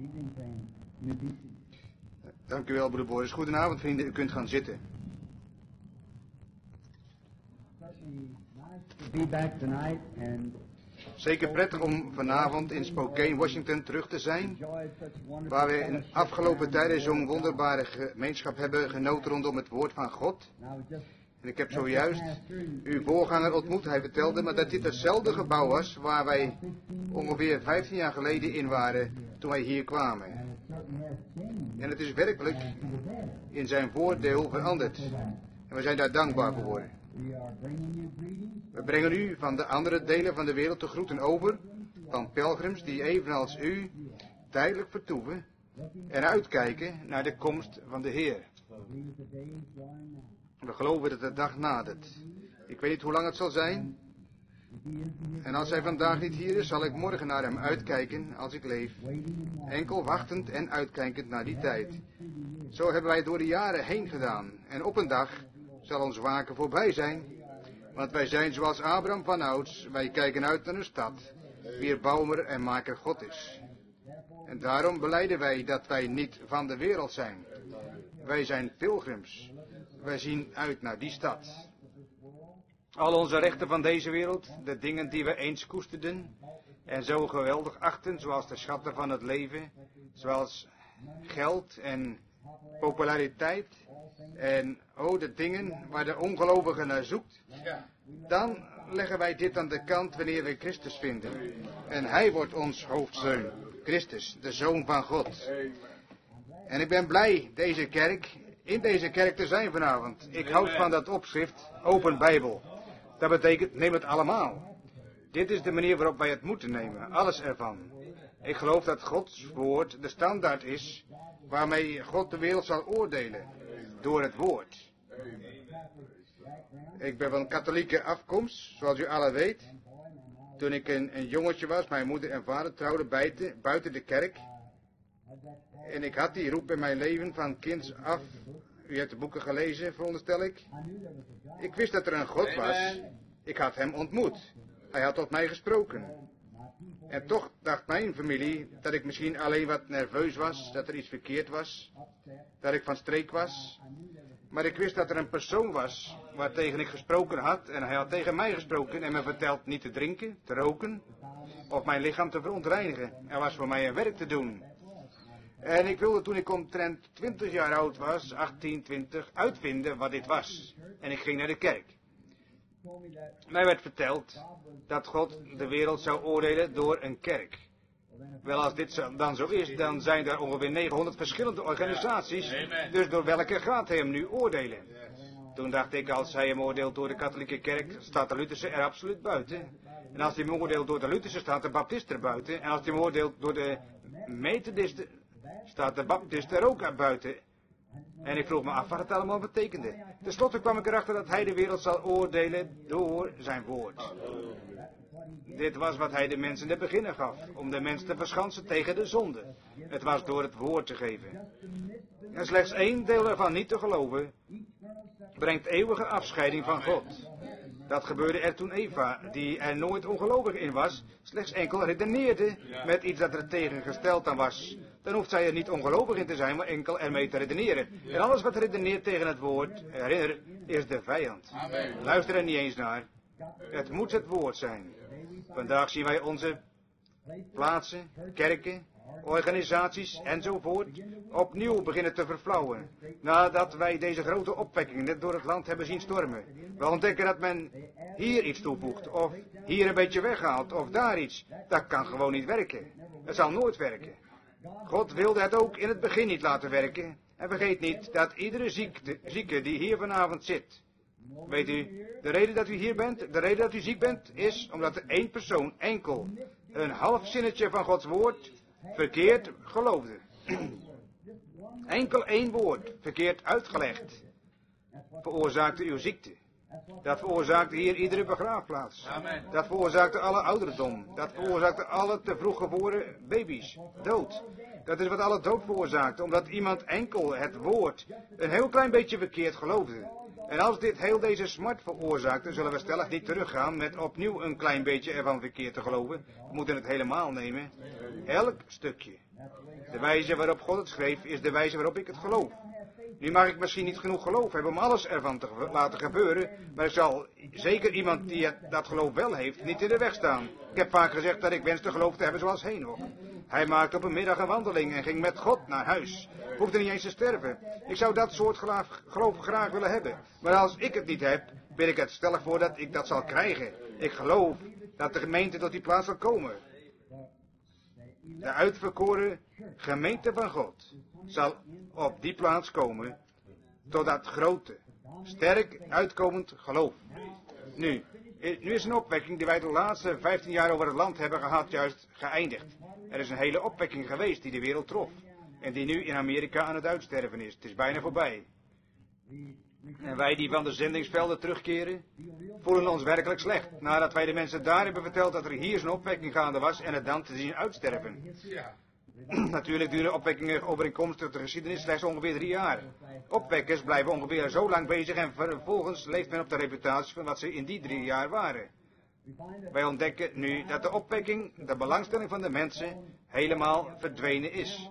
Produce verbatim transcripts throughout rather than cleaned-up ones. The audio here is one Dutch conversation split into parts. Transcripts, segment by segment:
Dank u wel, broeder Boris. Goedenavond, vrienden. U kunt gaan zitten. Zeker prettig om vanavond in Spokane, Washington terug te zijn, waar we in afgelopen tijden zo'n wonderbare gemeenschap hebben genoten rondom het woord van God. En ik heb zojuist uw voorganger ontmoet. Hij vertelde me dat dit hetzelfde gebouw was waar wij ongeveer vijftien jaar geleden in waren toen wij hier kwamen. En het is werkelijk in zijn voordeel veranderd. En we zijn daar dankbaar voor. We brengen u van de andere delen van de wereld de groeten over, van pelgrims die evenals u tijdelijk vertoeven en uitkijken naar de komst van de Heer. We geloven dat de dag nadert. Ik weet niet hoe lang het zal zijn. En als hij vandaag niet hier is, zal ik morgen naar hem uitkijken als ik leef. Enkel wachtend en uitkijkend naar die tijd. Zo hebben wij door de jaren heen gedaan. En op een dag zal ons waken voorbij zijn. Want wij zijn zoals Abraham vanouds. Wij kijken uit naar een stad, wier bouwer en maker God is. En daarom belijden wij dat wij niet van de wereld zijn. Wij zijn pilgrims. Wij zien uit naar die stad. Al onze rechten van deze wereld, de dingen die we eens koesterden en zo geweldig achten, zoals de schatten van het leven, zoals geld en populariteit en oh, de dingen waar de ongelovige naar zoekt, dan leggen wij dit aan de kant wanneer we Christus vinden. En Hij wordt ons hoofdsteun, Christus, de Zoon van God. En ik ben blij deze kerk, in deze kerk te zijn vanavond. Ik houd van dat opschrift, Open Bijbel. Dat betekent, neem het allemaal. Dit is de manier waarop wij het moeten nemen, alles ervan. Ik geloof dat Gods woord de standaard is waarmee God de wereld zal oordelen, door het woord. Ik ben van katholieke afkomst, zoals u allen weet. Toen ik een, een jongetje was, mijn moeder en vader trouwden buiten, buiten de kerk. En ik had die roep in mijn leven van kinds af. U hebt de boeken gelezen, veronderstel ik. Ik wist dat er een God was. Ik had hem ontmoet. Hij had tot mij gesproken. En toch dacht mijn familie dat ik misschien alleen wat nerveus was, dat er iets verkeerd was, dat ik van streek was. Maar ik wist dat er een persoon was waartegen ik gesproken had en hij had tegen mij gesproken en me verteld niet te drinken, te roken of mijn lichaam te verontreinigen. Er was voor mij een werk te doen. En ik wilde toen ik omtrent twintig jaar oud was, achttien, twintig, uitvinden wat dit was. En ik ging naar de kerk. Mij werd verteld dat God de wereld zou oordelen door een kerk. Wel, als dit dan zo is, dan zijn er ongeveer negenhonderd verschillende organisaties. Dus door welke gaat hij hem nu oordelen? Toen dacht ik, als hij hem oordeelt door de katholieke kerk, staat de Lutherse er absoluut buiten. En als hij hem oordeelt door de Lutherse, staat de Baptist er buiten. En als hij hem oordeelt door de Methodisten, staat de Baptist er ook buiten. En ik vroeg me af wat het allemaal betekende. Ten slotte kwam ik erachter dat hij de wereld zal oordelen door zijn woord. Dit was wat hij de mensen in het begin gaf, om de mensen te verschansen tegen de zonde. Het was door het woord te geven. En slechts één deel ervan niet te geloven, brengt eeuwige afscheiding van God. Dat gebeurde er toen Eva, die er nooit ongelovig in was, slechts enkel redeneerde met iets dat er tegengesteld aan was. Dan hoeft zij er niet ongelovig in te zijn, maar enkel ermee te redeneren. En alles wat redeneert tegen het woord, herinner, is de vijand. Luister er niet eens naar. Het moet het woord zijn. Vandaag zien wij onze plaatsen, kerken, organisaties enzovoort opnieuw beginnen te verflauwen. Nadat wij deze grote opwekking net door het land hebben zien stormen. We ontdekken dat men hier iets toevoegt, of hier een beetje weghaalt, of daar iets. Dat kan gewoon niet werken. Het zal nooit werken. God wilde het ook in het begin niet laten werken. En vergeet niet dat iedere ziekte, zieke die hier vanavond zit. Weet u, de reden dat u hier bent, de reden dat u ziek bent, is omdat er één persoon enkel een half zinnetje van Gods woord verkeerd geloofde. Enkel één woord, verkeerd uitgelegd, veroorzaakte uw ziekte. Dat veroorzaakte hier iedere begraafplaats. Dat veroorzaakte alle ouderdom. Dat veroorzaakte alle te vroeg geboren baby's. Dood. Dat is wat alle dood veroorzaakte, omdat iemand enkel het woord een heel klein beetje verkeerd geloofde. En als dit heel deze smart veroorzaakt, dan zullen we stellig niet teruggaan met opnieuw een klein beetje ervan verkeerd te geloven. We moeten het helemaal nemen. Elk stukje. De wijze waarop God het schreef, is de wijze waarop ik het geloof. Nu mag ik misschien niet genoeg geloof hebben om alles ervan te ge- laten gebeuren, maar ik zal zeker iemand die het, dat geloof wel heeft, niet in de weg staan. Ik heb vaak gezegd dat ik wenste geloof te hebben zoals Henoch. Hij maakte op een middag een wandeling en ging met God naar huis. Hoefde niet eens te sterven. Ik zou dat soort geloof, geloof graag willen hebben. Maar als ik het niet heb, ben ik het stellig voor dat ik dat zal krijgen. Ik geloof dat de gemeente tot die plaats zal komen. De uitverkoren gemeente van God zal op die plaats komen tot dat grote, sterk uitkomend geloof. Nu, nu is een opwekking die wij de laatste vijftien jaar over het land hebben gehad juist geëindigd. Er is een hele opwekking geweest die de wereld trof. En die nu in Amerika aan het uitsterven is. Het is bijna voorbij. En wij die van de zendingsvelden terugkeren, voelen ons werkelijk slecht. Nadat wij de mensen daar hebben verteld dat er hier zo'n opwekking gaande was en het dan te zien uitsterven. Natuurlijk duren opwekkingen overeenkomstig de geschiedenis slechts ongeveer drie jaar. Opwekkers blijven ongeveer zo lang bezig en vervolgens leeft men op de reputatie van wat ze in die drie jaar waren. Wij ontdekken nu dat de opwekking, de belangstelling van de mensen, helemaal verdwenen is.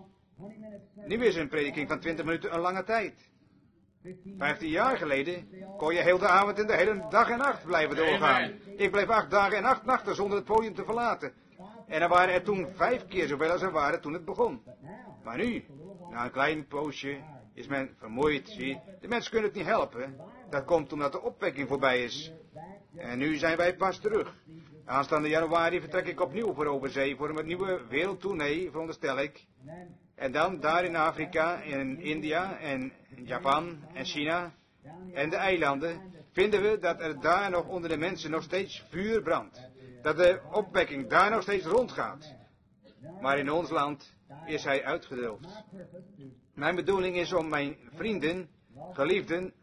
Nu is een prediking van twintig minuten een lange tijd. Vijftien jaar geleden kon je heel de avond en de hele dag en nacht blijven doorgaan. Ik bleef acht dagen en acht nachten zonder het podium te verlaten. En er waren er toen vijf keer zoveel als er waren toen het begon. Maar nu, na een klein poosje, is men vermoeid, zie. De mensen kunnen het niet helpen. Dat komt omdat de opwekking voorbij is. En nu zijn wij pas terug. Aanstaande januari vertrek ik opnieuw voor overzee voor een nieuwe wereldtournee, veronderstel ik. En dan daar in Afrika, in India en Japan en China en de eilanden vinden we dat er daar nog onder de mensen nog steeds vuur brandt. Dat de opwekking daar nog steeds rondgaat. Maar in ons land is hij uitgedoofd. Mijn bedoeling is om mijn vrienden, geliefden,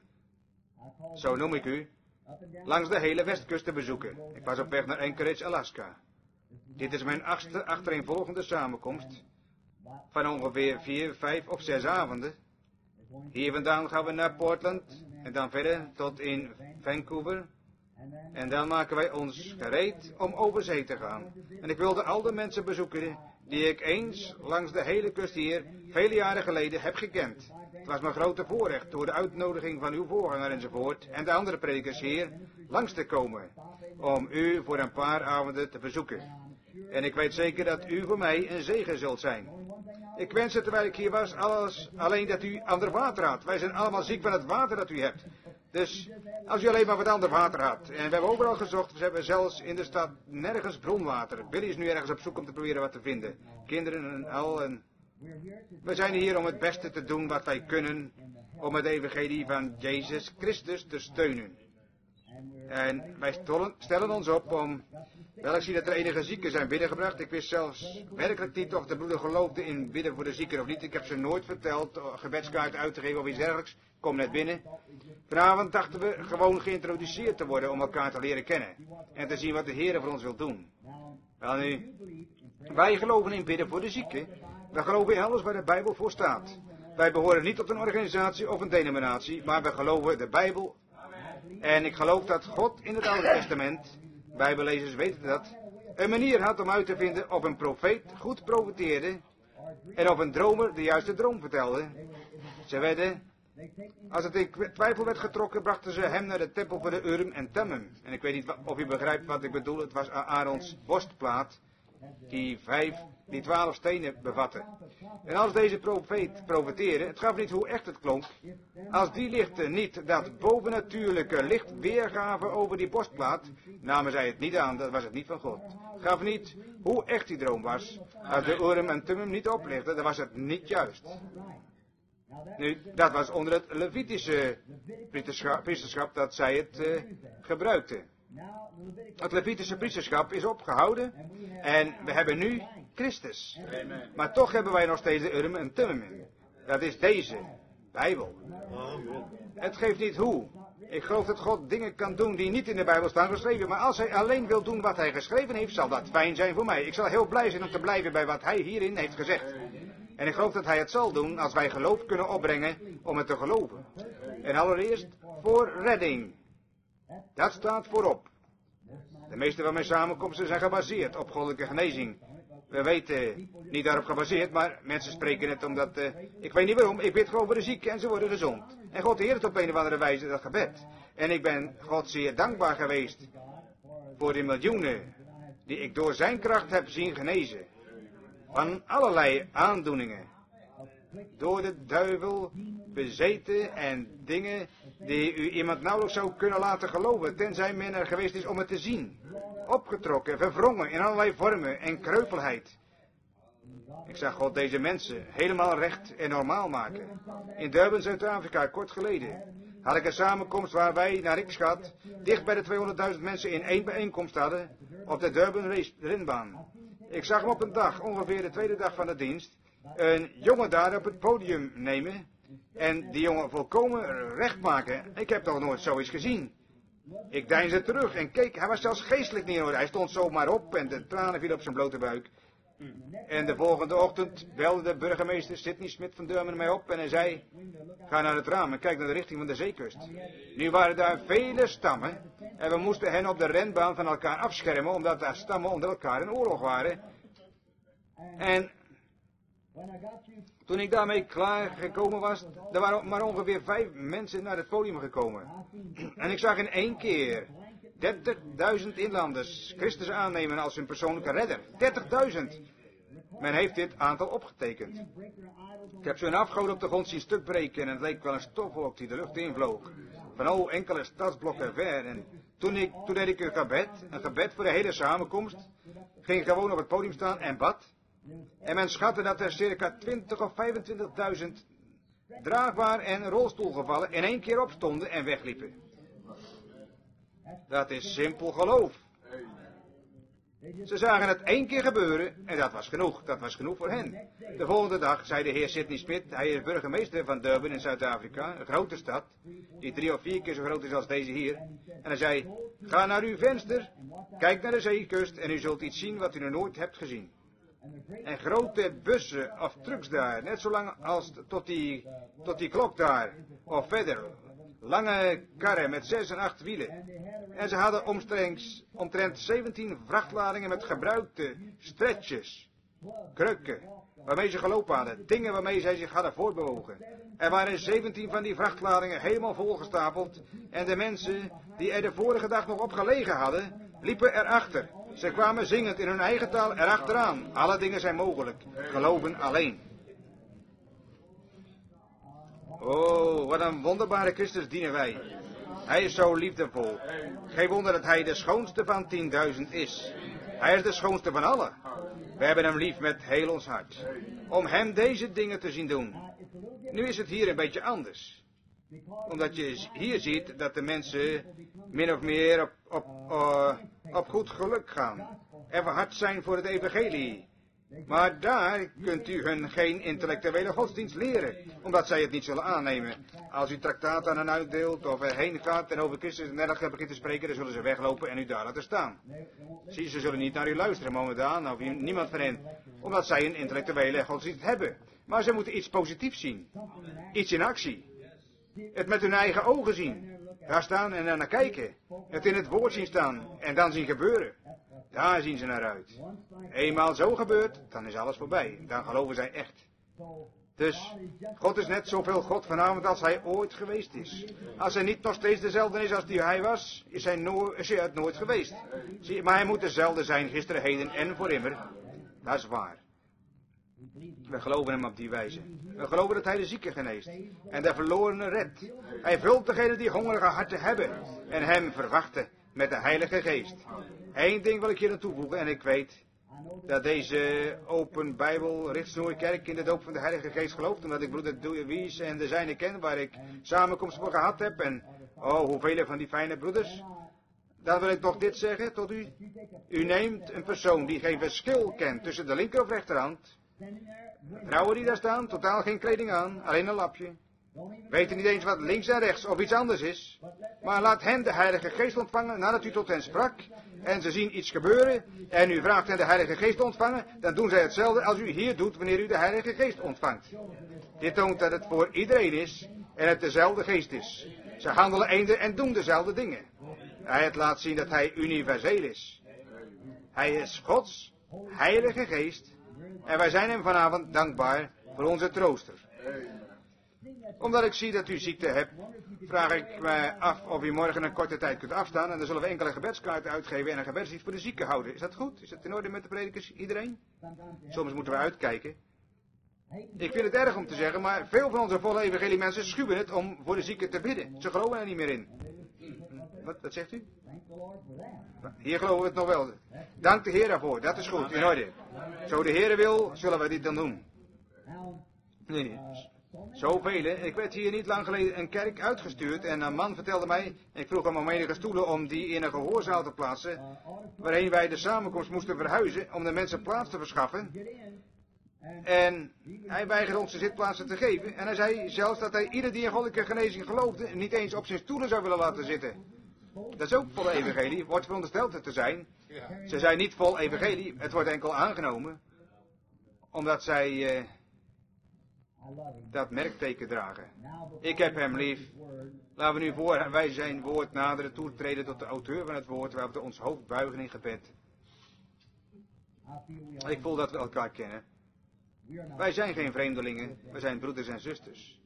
zo noem ik u, langs de hele westkust te bezoeken. Ik was op weg naar Anchorage, Alaska. Dit is mijn achtste achtereenvolgende samenkomst van ongeveer vier, vijf of zes avonden. Hier vandaan gaan we naar Portland en dan verder tot in Vancouver. En dan maken wij ons gereed om over zee te gaan. En ik wilde al de mensen bezoeken die ik eens langs de hele kust hier vele jaren geleden heb gekend. Het was mijn grote voorrecht door de uitnodiging van uw voorganger enzovoort en de andere predikers hier langs te komen om u voor een paar avonden te bezoeken. En ik weet zeker dat u voor mij een zegen zult zijn. Ik wenste terwijl ik hier was alles, alleen dat u ander water had. Wij zijn allemaal ziek van het water dat u hebt. Dus als u alleen maar wat ander water had. En we hebben overal gezocht, we hebben zelfs in de stad nergens bronwater. Billy is nu ergens op zoek om te proberen wat te vinden. Kinderen en al. En we zijn hier om het beste te doen wat wij kunnen om het evangelie van Jezus Christus te steunen. En wij stellen ons op om, wel ik zie dat er enige zieken zijn binnengebracht. Ik wist zelfs werkelijk niet of de broeder geloofde in bidden voor de zieken of niet. Ik heb ze nooit verteld, gebedskaarten uit te geven of iets dergelijks. Ik kom net binnen. Vanavond dachten we gewoon geïntroduceerd te worden om elkaar te leren kennen. En te zien wat de Heer voor ons wil doen. Wel nu, wij geloven in bidden voor de zieken. Wij geloven in alles waar de Bijbel voor staat. Wij behoren niet tot een organisatie of een denominatie, maar we geloven de Bijbel. En ik geloof dat God in het Oude Testament, Bijbellezers weten dat, een manier had om uit te vinden of een profeet goed profeteerde en of een dromer de juiste droom vertelde. Ze werden, als het in twijfel werd getrokken, brachten ze hem naar de tempel voor de Urim en Thummim. En ik weet niet of u begrijpt wat ik bedoel, het was Aarons borstplaat die vijf, die twaalf stenen bevatte. En als deze profeet profeteerde, het gaf niet hoe echt het klonk, als die lichten niet dat bovennatuurlijke licht weergaven over die borstplaat, namen zij het niet aan, dat was het niet van God. Het gaf niet hoe echt die droom was, als de Urim en Thummim niet oplichtten, dan was het niet juist. Nu, dat was onder het Levitische priesterschap dat zij het uh, gebruikten. Het Levitische priesterschap is opgehouden en we hebben nu Christus. Maar toch hebben wij nog steeds de Urim en Thummim. Dat is deze Bijbel. Het geeft niet hoe. Ik geloof dat God dingen kan doen die niet in de Bijbel staan geschreven. Maar als hij alleen wil doen wat hij geschreven heeft, zal dat fijn zijn voor mij. Ik zal heel blij zijn om te blijven bij wat hij hierin heeft gezegd. En ik geloof dat hij het zal doen als wij geloof kunnen opbrengen om het te geloven. En allereerst voor redding. Dat staat voorop. De meeste van mijn samenkomsten zijn gebaseerd op goddelijke genezing. We weten, niet daarop gebaseerd, maar mensen spreken het omdat, uh, ik weet niet waarom, ik bid gewoon voor de zieken en ze worden gezond. En God heert op een of andere wijze dat gebed. En ik ben God zeer dankbaar geweest voor de miljoenen die ik door zijn kracht heb zien genezen. Van allerlei aandoeningen. Door de duivel bezeten en dingen die u iemand nauwelijks zou kunnen laten geloven, tenzij men er geweest is om het te zien. Opgetrokken, verwrongen in allerlei vormen en kreupelheid. Ik zag God deze mensen helemaal recht en normaal maken. In Durban, Zuid-Afrika, kort geleden, had ik een samenkomst waar wij, naar ik schat, dicht bij de tweehonderdduizend mensen in één bijeenkomst hadden op de Durban race, renbaan. Ik zag hem op een dag, ongeveer de tweede dag van de dienst, een jongen daar op het podium nemen en die jongen volkomen recht maken. Ik heb toch nooit zoiets gezien. Ik deinsde terug en keek, hij was zelfs geestelijk niet in orde. Hij stond zomaar op en de tranen vielen op zijn blote buik. En de volgende ochtend belde de burgemeester Sidney Smith van Durban mij op en hij zei, ga naar het raam en kijk naar de richting van de zeekust. Nu waren daar vele stammen en we moesten hen op de renbaan van elkaar afschermen, omdat daar stammen onder elkaar in oorlog waren. En toen ik daarmee klaargekomen was, er waren maar ongeveer vijf mensen naar het podium gekomen. En ik zag in één keer dertigduizend inlanders Christus aannemen als hun persoonlijke redder. dertigduizend! Men heeft dit aantal opgetekend. Ik heb zo'n afgoden op de grond zien stuk breken en het leek wel een stofwolk die de lucht invloog. Van oh, enkele stadsblokken ver. En toen, ik, toen deed ik een gebed, een gebed voor de hele samenkomst. Ging gewoon op het podium staan en bad. En men schatte dat er circa twintig of vijfentwintigduizend draagbaar en rolstoelgevallen in één keer opstonden en wegliepen. Dat is simpel geloof. Ze zagen het één keer gebeuren en dat was genoeg. Dat was genoeg voor hen. De volgende dag zei de heer Sidney Smith, hij is burgemeester van Durban in Zuid-Afrika, een grote stad, die drie of vier keer zo groot is als deze hier. En hij zei, ga naar uw venster, kijk naar de zeekust en u zult iets zien wat u nog nooit hebt gezien. En grote bussen of trucks daar, net zo lang als tot die, tot die klok daar, of verder. Lange karren met zes en acht wielen. En ze hadden omstreeks, omtrent zeventien vrachtladingen met gebruikte stretches, krukken, waarmee ze gelopen hadden, dingen waarmee zij zich hadden voortbewogen. Er waren zeventien van die vrachtladingen helemaal volgestapeld en de mensen die er de vorige dag nog op gelegen hadden, liepen erachter. Ze kwamen zingend in hun eigen taal erachteraan. Alle dingen zijn mogelijk. Geloven alleen. Oh, wat een wonderbare Christus dienen wij. Hij is zo liefdevol. Geen wonder dat hij de schoonste van tienduizend is. Hij is de schoonste van allen. We hebben hem lief met heel ons hart. Om hem deze dingen te zien doen. Nu is het hier een beetje anders. Omdat je hier ziet dat de mensen min of meer op, op, uh, op goed geluk gaan. En verhard zijn voor het evangelie. Maar daar kunt u hun geen intellectuele godsdienst leren, omdat zij het niet zullen aannemen. Als u traktaat aan hen uitdeelt of erheen gaat en over Christus en ergens begint te spreken, dan zullen ze weglopen en u daar laten staan. Zie, ze zullen niet naar u luisteren momentaan, of niemand van hen, omdat zij een intellectuele godsdienst hebben. Maar ze moeten iets positiefs zien, iets in actie. Het met hun eigen ogen zien, daar staan en naar kijken, het in het woord zien staan en dan zien gebeuren. Daar zien ze naar uit. Eenmaal zo gebeurt, dan is alles voorbij. Dan geloven zij echt. Dus, God is net zoveel God vanavond als hij ooit geweest is. Als hij niet nog steeds dezelfde is als die hij was, is hij, no- is hij het nooit geweest. Zie, maar hij moet dezelfde zijn gisteren, heden en voor immer. Dat is waar. We geloven hem op die wijze. We geloven dat hij de zieken geneest. En de verlorenen redt. Hij vult degenen die hongerige harten hebben. En hem verwachten met de Heilige Geest. Eén ding wil ik hier aan toevoegen en ik weet dat deze Open Bijbel Richtsnoerkerk in de doop van de Heilige Geest gelooft. Omdat ik broeder Wies en de zijne ken waar ik samenkomst voor gehad heb. En oh, hoeveel van die fijne broeders. Dan wil ik nog dit zeggen tot u. U neemt een persoon die geen verschil kent tussen de linker of rechterhand. Vrouwen die daar staan, totaal geen kleding aan, alleen een lapje. Weten niet eens wat links en rechts of iets anders is. Maar laat hen de Heilige Geest ontvangen nadat u tot hen sprak. En ze zien iets gebeuren. En u vraagt hen de Heilige Geest te ontvangen. Dan doen zij hetzelfde als u hier doet wanneer u de Heilige Geest ontvangt. Dit toont dat het voor iedereen is. En het dezelfde geest is. Ze handelen eender en doen dezelfde dingen. Hij het laat zien dat hij universeel is. Hij is Gods Heilige Geest. En wij zijn hem vanavond dankbaar voor onze trooster. Omdat ik zie dat u ziekte hebt, vraag ik me af of u morgen een korte tijd kunt afstaan. En dan zullen we enkele gebedskaarten uitgeven en een gebedslied voor de zieken houden. Is dat goed? Is dat in orde met de predikers? Iedereen? Soms moeten we uitkijken. Ik vind het erg om te zeggen, maar veel van onze volle evangelie mensen schuwen het om voor de zieken te bidden. Ze geloven er niet meer in. Wat, wat zegt u? Hier geloven we het nog wel. Dank de Heer daarvoor, dat is goed, in orde. Zo de Heer wil, zullen we dit dan doen. Nee, zoveel. Ik werd hier niet lang geleden een kerk uitgestuurd en een man vertelde mij, ik vroeg hem om enige stoelen om die in een gehoorzaal te plaatsen, waarheen wij de samenkomst moesten verhuizen om de mensen plaats te verschaffen. En hij weigerde ons de zitplaatsen te geven. En hij zei zelfs dat hij ieder die in goddelijke genezing geloofde niet eens op zijn stoelen zou willen laten zitten. Dat is ook vol evangelie, wordt verondersteld te zijn. Ze zijn niet vol evangelie, het wordt enkel aangenomen. Omdat zij uh, dat merkteken dragen. Ik heb hem lief. Laten we nu voor wij zijn woord naderen, toetreden tot de auteur van het woord, waar we ons hoofd buigen in gebed. Ik voel dat we elkaar kennen. Wij zijn geen vreemdelingen, wij zijn broeders en zusters.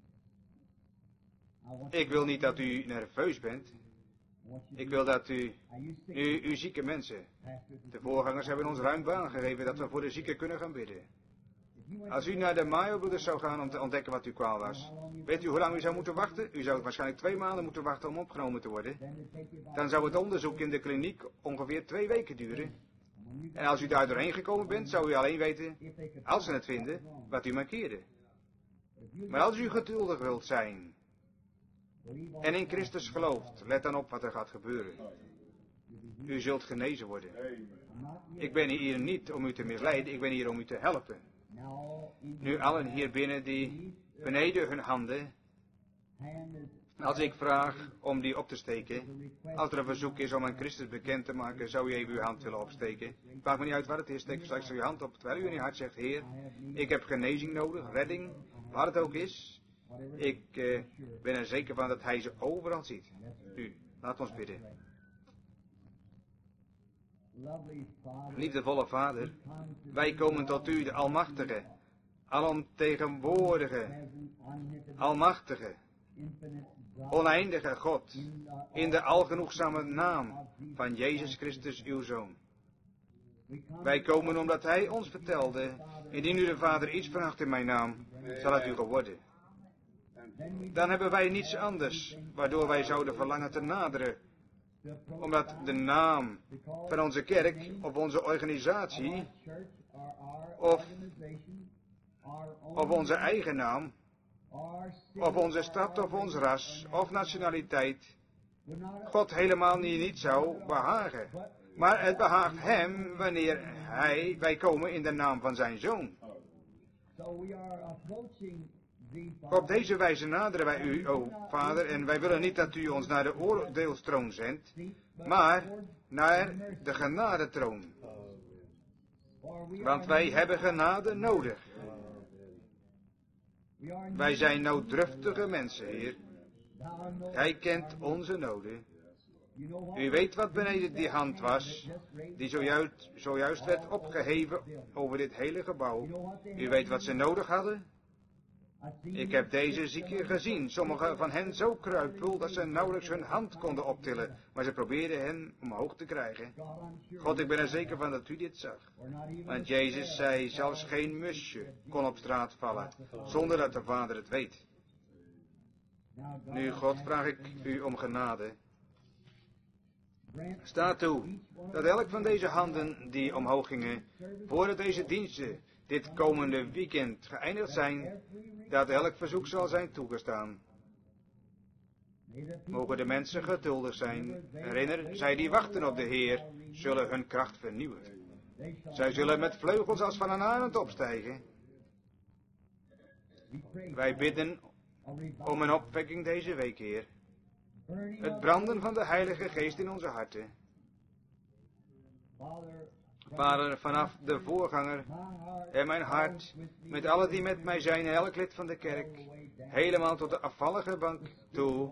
Ik wil niet dat u nerveus bent. Ik wil dat u, nu u zieke mensen, de voorgangers hebben ons ruim baan gegeven dat we voor de zieken kunnen gaan bidden. Als u naar de Mayo-broeders zou gaan om te ontdekken wat uw kwaal was, weet u hoe lang u zou moeten wachten? U zou waarschijnlijk twee maanden moeten wachten om opgenomen te worden. Dan zou het onderzoek in de kliniek ongeveer twee weken duren. En als u daar doorheen gekomen bent, zou u alleen weten, als ze het vinden, wat u markeerde. Maar als u geduldig wilt zijn en in Christus gelooft, let dan op wat er gaat gebeuren. U zult genezen worden. Ik ben hier niet om u te misleiden, ik ben hier om u te helpen. Nu allen hier binnen die beneden hun handen, als ik vraag om die op te steken, als er een verzoek is om aan Christus bekend te maken, zou u even uw hand willen opsteken. Het maakt me niet uit wat het is, steek straks uw hand op, terwijl u in uw hart zegt, Heer, ik heb genezing nodig, redding, wat het ook is. Ik uh, ben er zeker van dat Hij ze overal ziet. U, laat ons bidden. Liefdevolle Vader, wij komen tot U, de Almachtige, alomtegenwoordige, Almachtige, oneindige God, in de algenoegzame naam van Jezus Christus, uw Zoon. Wij komen omdat Hij ons vertelde, indien u de Vader iets vraagt in mijn naam, zal het u geworden. Dan hebben wij niets anders, waardoor wij zouden verlangen te naderen. Omdat de naam van onze kerk, of onze organisatie, of, of onze eigen naam, of onze stad, of ons ras, of nationaliteit, God helemaal niet, niet zou behagen. Maar het behaagt Hem wanneer Hij, wij komen in de naam van zijn Zoon. Op deze wijze naderen wij u, o Vader, en wij willen niet dat u ons naar de oordeelstroon zendt, maar naar de genadetroon. Want wij hebben genade nodig. Wij zijn nooddruftige mensen, Heer. Gij kent onze noden. U weet wat beneden die hand was, die zojuist, zojuist werd opgeheven over dit hele gebouw. U weet wat ze nodig hadden. Ik heb deze zieken gezien, sommige van hen zo kruipel dat ze nauwelijks hun hand konden optillen, maar ze probeerden hen omhoog te krijgen. God, ik ben er zeker van dat u dit zag. Want Jezus zei, zelfs geen musje kon op straat vallen, zonder dat de Vader het weet. Nu, God, vraag ik u om genade. Sta toe dat elk van deze handen die omhoog gingen, voordat deze diensten dit komende weekend geëindigd zijn, dat elk verzoek zal zijn toegestaan. Mogen de mensen geduldig zijn. Herinner, zij die wachten op de Heer, zullen hun kracht vernieuwen. Zij zullen met vleugels als van een arend opstijgen. Wij bidden om een opwekking deze week, Heer. Het branden van de Heilige Geest in onze harten. Vader, vanaf de voorganger en mijn hart, met alle die met mij zijn, en elk lid van de kerk, helemaal tot de afvallige bank toe.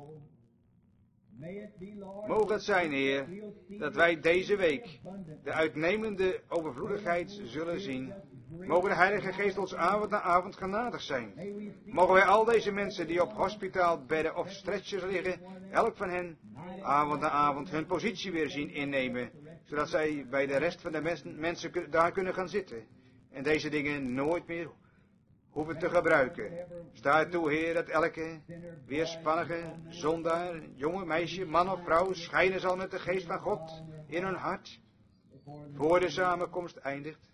Mogen het zijn, Heer, dat wij deze week de uitnemende overvloedigheid zullen zien. Mogen de Heilige Geest ons avond na avond genadig zijn. Mogen wij al deze mensen die op hospitaalbedden of stretchers liggen, elk van hen, avond na avond hun positie weer zien innemen, zodat zij bij de rest van de mensen, mensen daar kunnen gaan zitten. En deze dingen nooit meer hoeven te gebruiken. Sta er toe, Heer, dat elke weerspannige zondaar, jonge meisje, man of vrouw, schijnen zal met de geest van God in hun hart, voor de samenkomst eindigt.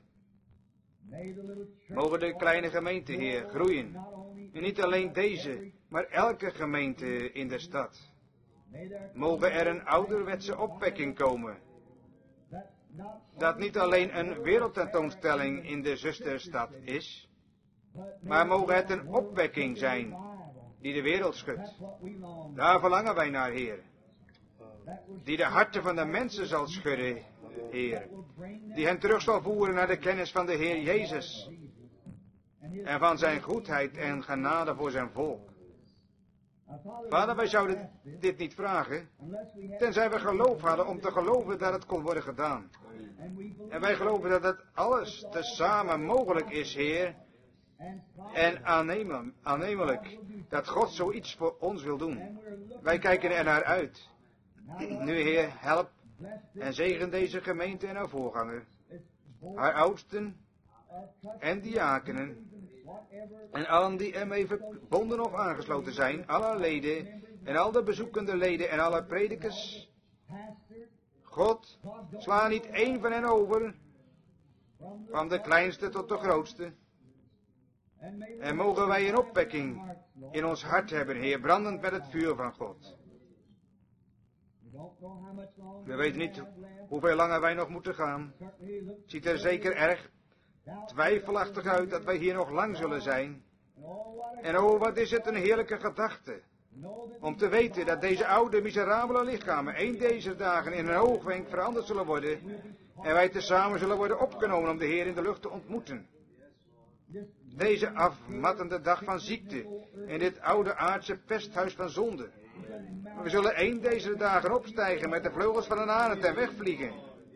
Mogen de kleine gemeente, Heer, groeien. En niet alleen deze, maar elke gemeente in de stad. Mogen er een ouderwetse opwekking komen. Dat niet alleen een wereldtentoonstelling in de zusterstad is, maar mogen het een opwekking zijn die de wereld schudt. Daar verlangen wij naar, Heer. Die de harten van de mensen zal schudden, Heer. Die hen terug zal voeren naar de kennis van de Heer Jezus. En van zijn goedheid en genade voor zijn volk. Vader, wij zouden dit niet vragen, tenzij we geloof hadden om te geloven dat het kon worden gedaan. En wij geloven dat het alles tezamen mogelijk is, Heer. En aannemen, aannemelijk dat God zoiets voor ons wil doen. Wij kijken er naar uit. Nu, Heer, help en zegen deze gemeente en haar voorganger, haar oudsten en diakenen, en allen die ermee verbonden of aangesloten zijn, alle leden en al de bezoekende leden en alle predikers. God, sla niet één van hen over, van de kleinste tot de grootste. En mogen wij een opwekking in ons hart hebben, Heer, brandend met het vuur van God. We weten niet hoeveel langer wij nog moeten gaan. Het ziet er zeker erg twijfelachtig uit dat wij hier nog lang zullen zijn. En oh, wat is het een heerlijke gedachte. Om te weten dat deze oude, miserabele lichamen één deze dagen in een oogwenk veranderd zullen worden. En wij tezamen zullen worden opgenomen om de Heer in de lucht te ontmoeten. Deze afmattende dag van ziekte in dit oude aardse pesthuis van zonde. We zullen één deze dagen opstijgen met de vleugels van een arend en wegvliegen.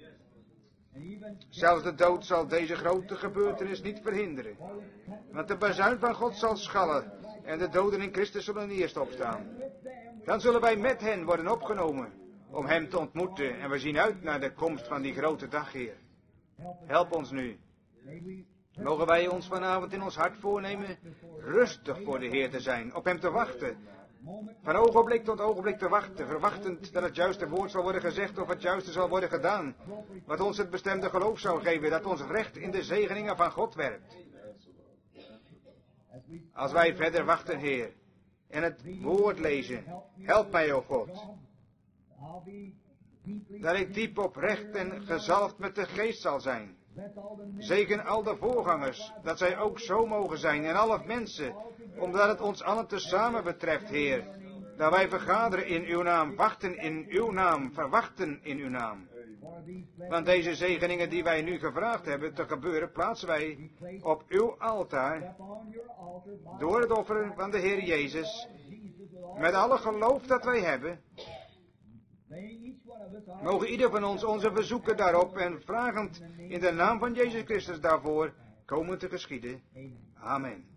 Zelfs de dood zal deze grote gebeurtenis niet verhinderen. Want de bazuin van God zal schallen en de doden in Christus zullen eerst opstaan. Dan zullen wij met hen worden opgenomen om hem te ontmoeten. En we zien uit naar de komst van die grote dag, Heer. Help ons nu. Mogen wij ons vanavond in ons hart voornemen rustig voor de Heer te zijn, op hem te wachten. Van ogenblik tot ogenblik te wachten, verwachtend dat het juiste woord zal worden gezegd of het juiste zal worden gedaan. Wat ons het bestemde geloof zou geven, dat ons recht in de zegeningen van God werpt. Als wij verder wachten, Heer, en het woord lezen, help mij, o God. Dat ik diep oprecht en gezalfd met de geest zal zijn. Zegen al de voorgangers, dat zij ook zo mogen zijn, en alle mensen, omdat het ons allen tezamen betreft, Heer, dat wij vergaderen in uw naam, wachten in uw naam, verwachten in uw naam. Want deze zegeningen die wij nu gevraagd hebben te gebeuren, plaatsen wij op uw altaar, door het offer van de Heer Jezus, met alle geloof dat wij hebben. Mogen ieder van ons onze verzoeken daarop en vragend in de naam van Jezus Christus daarvoor komen te geschieden. Amen.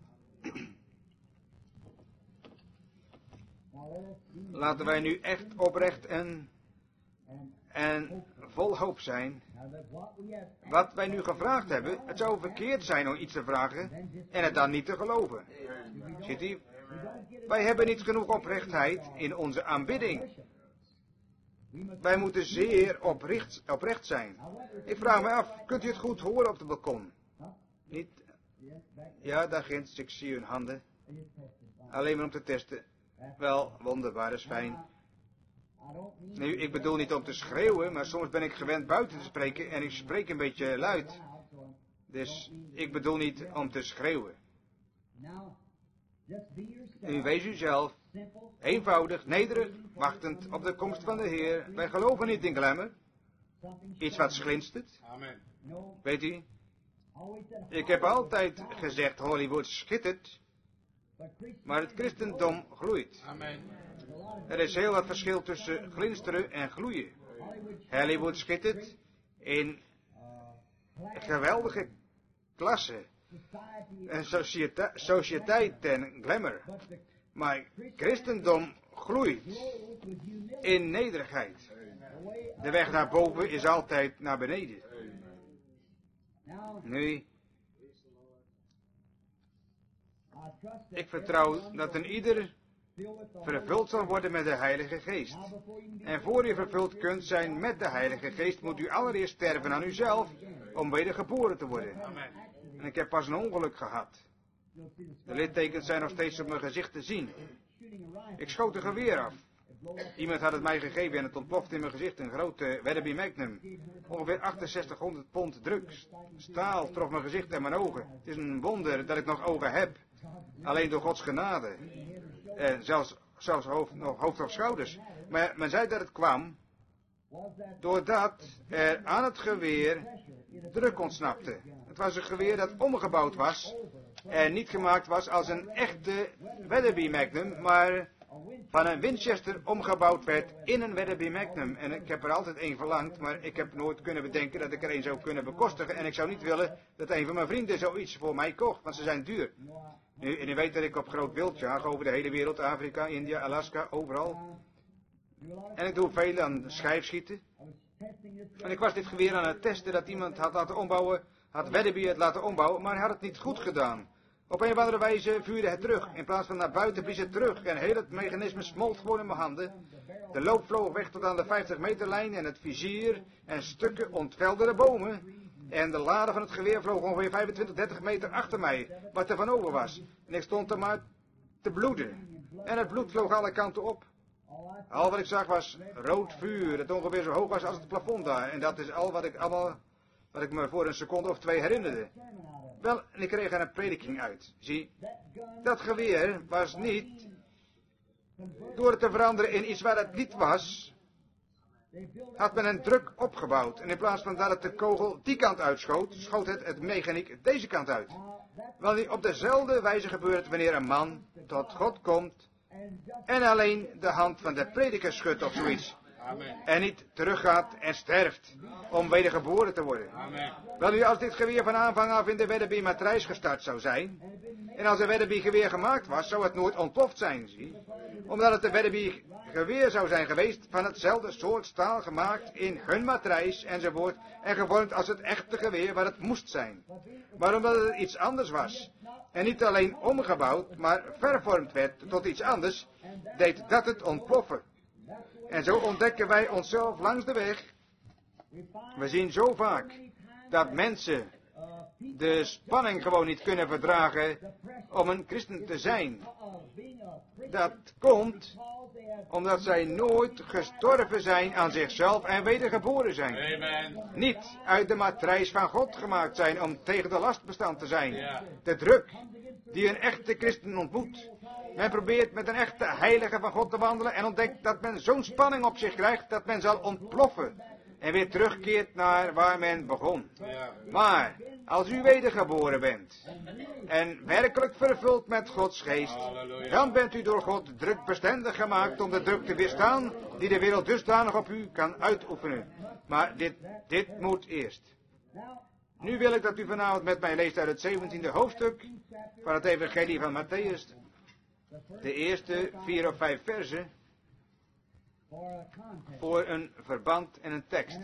Laten wij nu echt oprecht en, en vol hoop zijn. Wat wij nu gevraagd hebben, het zou verkeerd zijn om iets te vragen en het dan niet te geloven. Ziet u? Wij hebben niet genoeg oprechtheid in onze aanbidding. Wij moeten zeer oprecht, oprecht zijn. Ik vraag me af, kunt u het goed horen op de balkon? Niet? Ja, daar ginds, ik zie uw handen. Alleen maar om te testen. Wel, wonderbaar, is fijn. Nu, ik bedoel niet om te schreeuwen, maar soms ben ik gewend buiten te spreken en ik spreek een beetje luid. Dus ik bedoel niet om te schreeuwen. U wees uzelf, eenvoudig, nederig, wachtend op de komst van de Heer. Wij geloven niet in glamour. Iets wat glinstert. Amen. Weet u, ik heb altijd gezegd, Hollywood schittert, maar het christendom gloeit. Amen. Er is heel wat verschil tussen glinsteren en gloeien. Hollywood schittert in geweldige klasse, en sociëteit, sociëteit en glamour. Maar christendom gloeit in nederigheid. De weg naar boven is altijd naar beneden. Nu, ik vertrouw dat een ieder vervuld zal worden met de Heilige Geest. En voor u vervuld kunt zijn met de Heilige Geest, moet u allereerst sterven aan uzelf om wedergeboren te worden. En ik heb pas een ongeluk gehad. De littekens zijn nog steeds op mijn gezicht te zien. Ik schoot een geweer af. Iemand had het mij gegeven en het ontplofte in mijn gezicht. Een grote Weatherby Magnum. Ongeveer achtenzestighonderd pond druk. Staal trof mijn gezicht en mijn ogen. Het is een wonder dat ik nog ogen heb. Alleen door Gods genade. En zelfs, zelfs hoofd, nog hoofd of schouders. Maar men zei dat het kwam doordat er aan het geweer druk ontsnapte. Het was een geweer dat omgebouwd was en niet gemaakt was als een echte Weatherby Magnum, maar van een Winchester omgebouwd werd in een Weatherby Magnum. En ik heb er altijd één verlangd, maar ik heb nooit kunnen bedenken dat ik er één zou kunnen bekostigen. En ik zou niet willen dat een van mijn vrienden zoiets voor mij kocht, want ze zijn duur. Nu, en u weet dat ik op groot wild jaag over de hele wereld, Afrika, India, Alaska, overal. En ik doe veel aan schijfschieten. En ik was dit geweer aan het testen dat iemand had laten ombouwen, had Weatherby het laten ombouwen, maar hij had het niet goed gedaan. Op een of andere wijze vuurde het terug. In plaats van naar buiten blies het terug. En heel het mechanisme smolt gewoon in mijn handen. De loop vloog weg tot aan de vijftig meter lijn en het vizier en stukken ontvelden de bomen. En de lade van het geweer vloog ongeveer vijfentwintig, dertig meter achter mij, wat er van over was. En ik stond er maar te bloeden. En het bloed vloog alle kanten op. Al wat ik zag was rood vuur, dat ongeveer zo hoog was als het plafond daar. En dat is al wat ik, allemaal, wat ik me voor een seconde of twee herinnerde. Wel, en ik kreeg er een prediking uit. Zie, dat geweer was niet, door het te veranderen in iets waar het niet was, had men een druk opgebouwd. En in plaats van dat het de kogel die kant uitschoot, schoot het het mechaniek deze kant uit. Wel, op dezelfde wijze gebeurt het wanneer een man tot God komt en alleen de hand van de prediker schudt of zoiets. Amen. En niet teruggaat en sterft om wedergeboren te worden. Amen. Wel nu, als dit geweer van aanvang af in de Weatherby matrijs gestart zou zijn, en als een Weatherby geweer gemaakt was, zou het nooit ontploft zijn, zie. Omdat het een Weatherby geweer zou zijn geweest, van hetzelfde soort staal gemaakt in hun matrijs enzovoort, en gevormd als het echte geweer waar het moest zijn. Maar omdat het iets anders was, en niet alleen omgebouwd, maar vervormd werd tot iets anders, deed dat het ontploffen. En zo ontdekken wij onszelf langs de weg. We zien zo vaak dat mensen de spanning gewoon niet kunnen verdragen om een christen te zijn. Dat komt omdat zij nooit gestorven zijn aan zichzelf en wedergeboren zijn. Amen. Niet uit de matrijs van God gemaakt zijn om tegen de last bestand te zijn. Ja. De druk die een echte christen ontmoet. Men probeert met een echte heilige van God te wandelen en ontdekt dat men zo'n spanning op zich krijgt dat men zal ontploffen en weer terugkeert naar waar men begon. Ja. Maar als u wedergeboren bent en werkelijk vervuld met Gods geest, Halleluja. dan bent u door God drukbestendig gemaakt om de druk te weerstaan die de wereld dusdanig op u kan uitoefenen. Maar dit, dit moet eerst. Nu wil ik dat u vanavond met mij leest uit het zeventiende hoofdstuk van het evangelie van Matthäus. De eerste vier of vijf versen voor een verband en een tekst.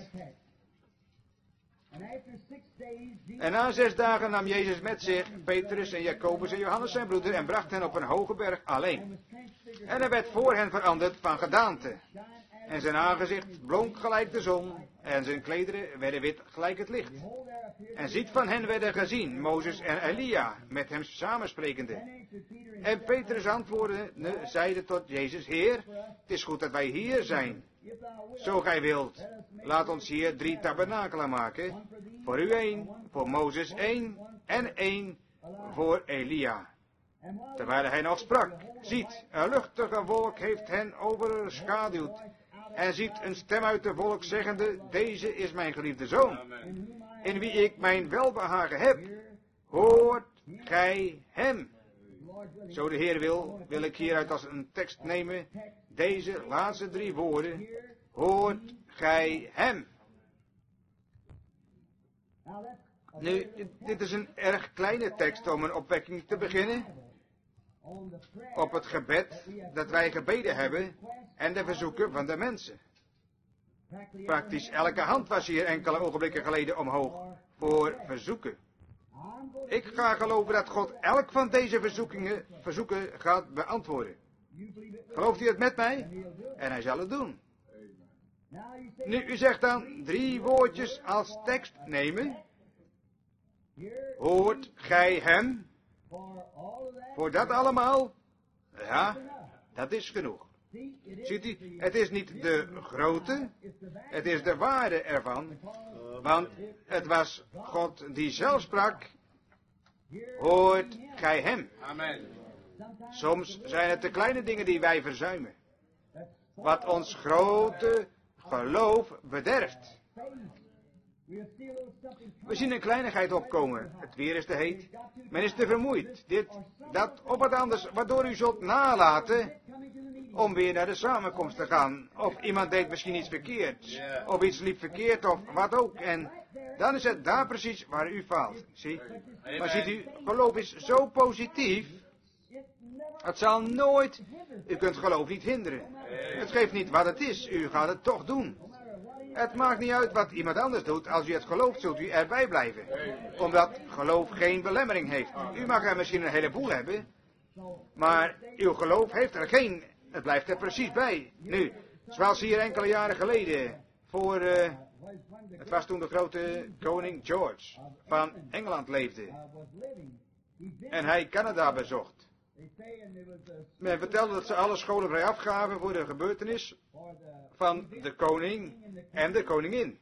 En na zes dagen nam Jezus met zich Petrus en Jacobus en Johannes zijn broeder en bracht hen op een hoge berg alleen. En hij werd voor hen veranderd van gedaante. En zijn aangezicht blonk gelijk de zon en zijn klederen werden wit gelijk het licht. En ziet van hen werden gezien Mozes en Elia met hem samensprekende. En Petrus antwoordde, zeide tot Jezus, Heer, het is goed dat wij hier zijn. Zo gij wilt, laat ons hier drie tabernakelen maken. Voor u één, voor Mozes één en één voor Elia. Terwijl hij nog sprak, ziet, een luchtige wolk heeft hen overschaduwd. en ziet een stem uit de volk zeggende, deze is mijn geliefde zoon, in wie ik mijn welbehagen heb. Hoort gij hem. Zo de Heer wil, wil ik hieruit als een tekst nemen, deze laatste drie woorden, hoort gij hem. Nu, dit is een erg kleine tekst om een opwekking te beginnen. Op het gebed dat wij gebeden hebben en de verzoeken van de mensen. Praktisch elke hand was hier enkele ogenblikken geleden omhoog voor verzoeken. Ik ga geloven dat God elk van deze verzoekingen, verzoeken gaat beantwoorden. Gelooft u het met mij? En hij zal het doen. Nu, u zegt dan drie woordjes als tekst nemen. Hoort gij hem? Voor dat allemaal? Ja, dat is genoeg. Ziet u, het is niet de grootte, het is de waarde ervan. Want het was God die zelf sprak. Hoort gij hem? Amen. Soms zijn het de kleine dingen die wij verzuimen. Wat ons grote geloof bederft. We zien een kleinigheid opkomen. Het weer is te heet. Men is te vermoeid. Dit, dat of wat anders, waardoor u zult nalaten om weer naar de samenkomst te gaan. Of iemand deed misschien iets verkeerd. Of iets liep verkeerd of wat ook. En dan is het daar precies waar u faalt. Zie? Maar ziet u, geloof is zo positief. Het zal nooit, u kunt geloof niet hinderen. Het geeft niet wat het is, u gaat het toch doen. Het maakt niet uit wat iemand anders doet, als u het gelooft zult u erbij blijven. Omdat geloof geen belemmering heeft. U mag er misschien een heleboel hebben, maar uw geloof heeft er geen, het blijft er precies bij. Nu, zoals hier enkele jaren geleden, voor, uh, het was toen de grote koning George van Engeland leefde. En hij Canada bezocht. Men vertelde dat ze alle scholen vrij afgaven voor de gebeurtenis van de koning en de koningin.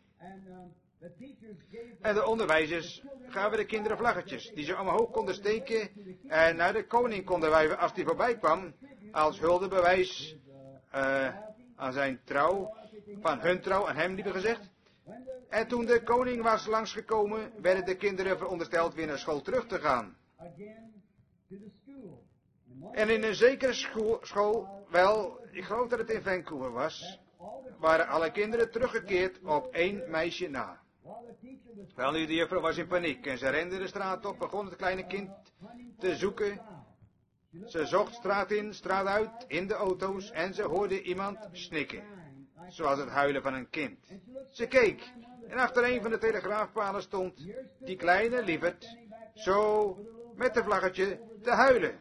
En de onderwijzers gaven de kinderen vlaggetjes, die ze omhoog konden steken en naar de koning konden wijven als die voorbij kwam, als huldebewijs uh, aan zijn trouw, van hun trouw aan hem, liever gezegd. En toen de koning was langsgekomen, werden de kinderen verondersteld weer naar school terug te gaan. En in een zekere school, school, wel, ik geloof dat het in Vancouver was, waren alle kinderen teruggekeerd op één meisje na. Wel nu, de juffrouw was in paniek en ze rende de straat op, begon het kleine kind te zoeken. Ze zocht straat in, straat uit, in de auto's en ze hoorde iemand snikken, zoals het huilen van een kind. Ze keek en achter een van de telegraafpalen stond die kleine lieverd, zo met een vlaggetje, te huilen.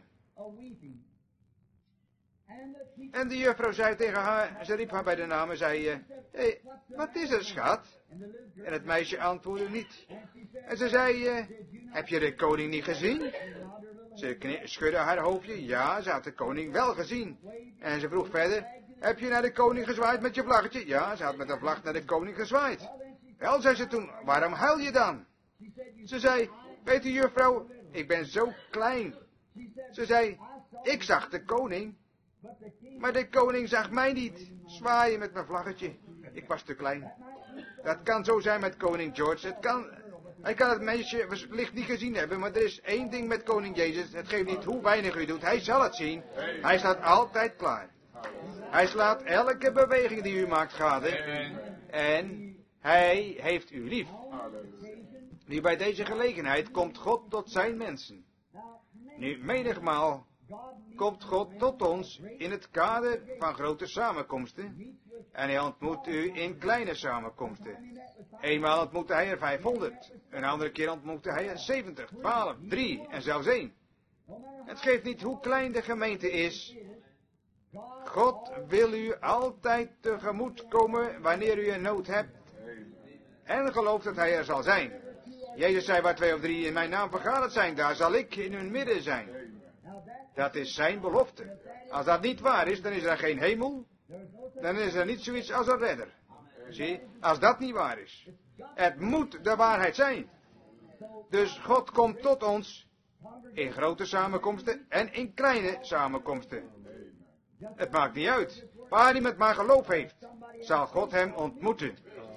En de juffrouw zei tegen haar, ze riep haar bij de naam en zei, hé, hey, wat is er, schat? En het meisje antwoordde niet. En ze zei, uh, heb je de koning niet gezien? Ze schudde haar hoofdje, ja, ze had de koning wel gezien. En ze vroeg verder, heb je naar de koning gezwaaid met je vlaggetje? Ja, ze had met een vlag naar de koning gezwaaid. Wel, zei ze toen, waarom huil je dan? Ze zei, weet u juffrouw, ik ben zo klein. Ze zei, ik zag de koning, maar de koning zag mij niet zwaaien met mijn vlaggetje. Ik was te klein. Dat kan zo zijn met koning George. Het kan, hij kan het meisje wellicht niet gezien hebben, maar er is één ding met koning Jezus. Het geeft niet hoe weinig u doet. Hij zal het zien. Hij staat altijd klaar. Hij slaat elke beweging die u maakt gade. En hij heeft u lief. Nu bij deze gelegenheid komt God tot zijn mensen. Nu menigmaal komt God tot ons in het kader van grote samenkomsten. En hij ontmoet u in kleine samenkomsten. Eenmaal ontmoette hij er vijfhonderd. Een andere keer ontmoette hij er zeventig, twaalf, drie en zelfs één. Het geeft niet hoe klein de gemeente is. God wil u altijd tegemoet komen wanneer u een nood hebt. En gelooft dat hij er zal zijn. Jezus zei, waar twee of drie in mijn naam vergaderd zijn, daar zal ik in hun midden zijn. Dat is zijn belofte. Als dat niet waar is, dan is er geen hemel. Dan is er niet zoiets als een redder. Zie, als dat niet waar is. Het moet de waarheid zijn. Dus God komt tot ons in grote samenkomsten en in kleine samenkomsten. Het maakt niet uit. Waar iemand maar geloof heeft. zal God hem ontmoeten.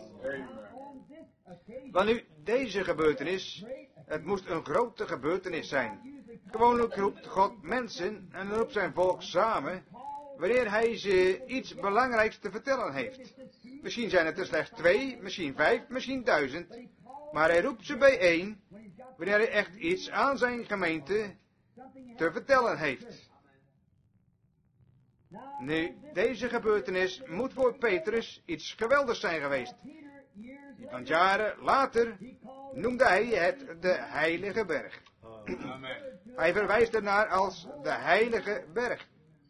Want nu, deze gebeurtenis, het moest een grote gebeurtenis zijn. Gewoonlijk roept God mensen en roept zijn volk samen wanneer hij ze iets belangrijks te vertellen heeft. Misschien zijn het er slechts twee, misschien vijf, misschien duizend. Maar hij roept ze bijeen wanneer hij echt iets aan zijn gemeente te vertellen heeft. Nu, deze gebeurtenis moet voor Petrus iets geweldigs zijn geweest. Want jaren later noemde hij het de Heilige Berg. Hij verwijst ernaar als de Heilige Berg.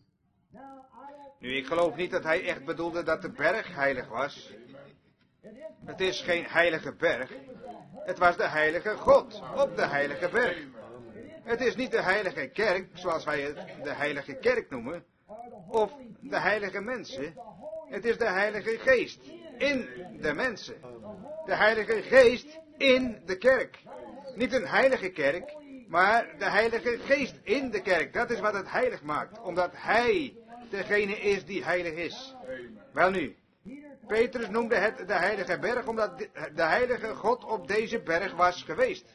Nu, ik geloof niet dat hij echt bedoelde dat de berg heilig was. Het is geen heilige berg. Het was de heilige God op de heilige berg. Het is niet de heilige kerk, zoals wij het de heilige kerk noemen, of de heilige mensen. Het is de heilige geest in de mensen. De heilige geest in de kerk. Niet een heilige kerk, maar de heilige geest in de kerk. Dat is wat het heilig maakt, omdat hij degene is die heilig is. Welnu, Petrus noemde het de heilige berg, omdat de heilige God op deze berg was geweest.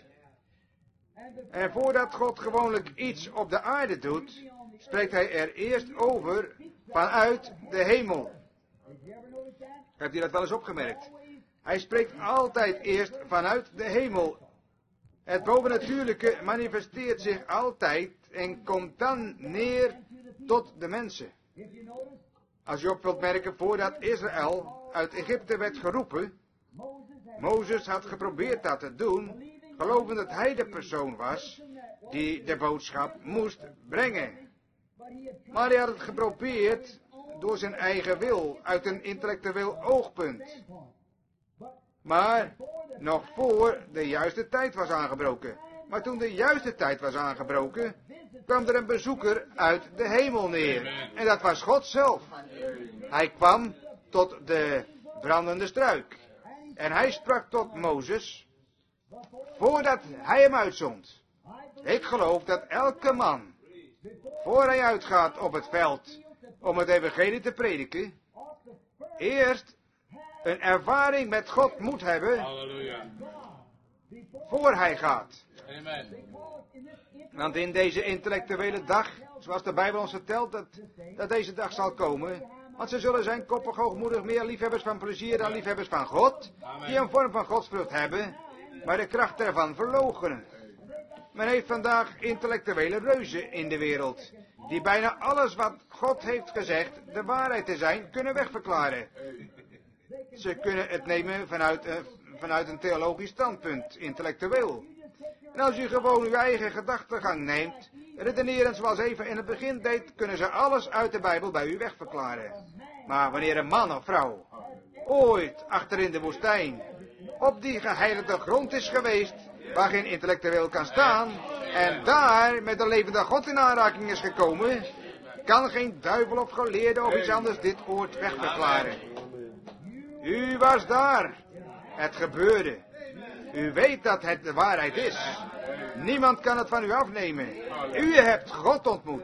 En voordat God gewoonlijk iets op de aarde doet, spreekt hij er eerst over vanuit de hemel. Hebt u dat wel eens opgemerkt? Hij spreekt altijd eerst vanuit de hemel. Het bovennatuurlijke manifesteert zich altijd en komt dan neer tot de mensen. Als je op wilt merken, voordat Israël uit Egypte werd geroepen, Mozes had geprobeerd dat te doen, gelovend dat hij de persoon was die de boodschap moest brengen. Maar hij had het geprobeerd door zijn eigen wil, uit een intellectueel oogpunt. Maar nog voor de juiste tijd was aangebroken. Maar toen de juiste tijd was aangebroken, kwam er een bezoeker uit de hemel neer. En dat was God zelf. Hij kwam tot de brandende struik. En hij sprak tot Mozes, voordat hij hem uitzond. Ik geloof dat elke man, voor hij uitgaat op het veld om het evangelie te prediken, eerst een ervaring met God moet hebben, Halleluja, voor hij gaat. Amen. Want in deze intellectuele dag, zoals de Bijbel ons vertelt, dat, dat deze dag zal komen, want ze zullen zijn koppig, hoogmoedig, meer liefhebbers van plezier dan liefhebbers van God, die een vorm van godsvrucht hebben, maar de kracht ervan verloochenen. Men heeft vandaag intellectuele reuzen in de wereld, die bijna alles wat God heeft gezegd de waarheid te zijn, kunnen wegverklaren. Ze kunnen het nemen vanuit, uh, vanuit een theologisch standpunt, intellectueel. En als u gewoon uw eigen gedachtegang neemt, redeneren zoals Eva in het begin deed, kunnen ze alles uit de Bijbel bij u wegverklaren. Maar wanneer een man of vrouw ooit achter in de woestijn op die geheiligde grond is geweest, waar geen intellectueel kan staan, en daar met de levende God in aanraking is gekomen, kan geen duivel of geleerde of iets anders dit woord wegverklaren. U was daar. Het gebeurde. U weet dat het de waarheid is. Niemand kan het van u afnemen. U hebt God ontmoet.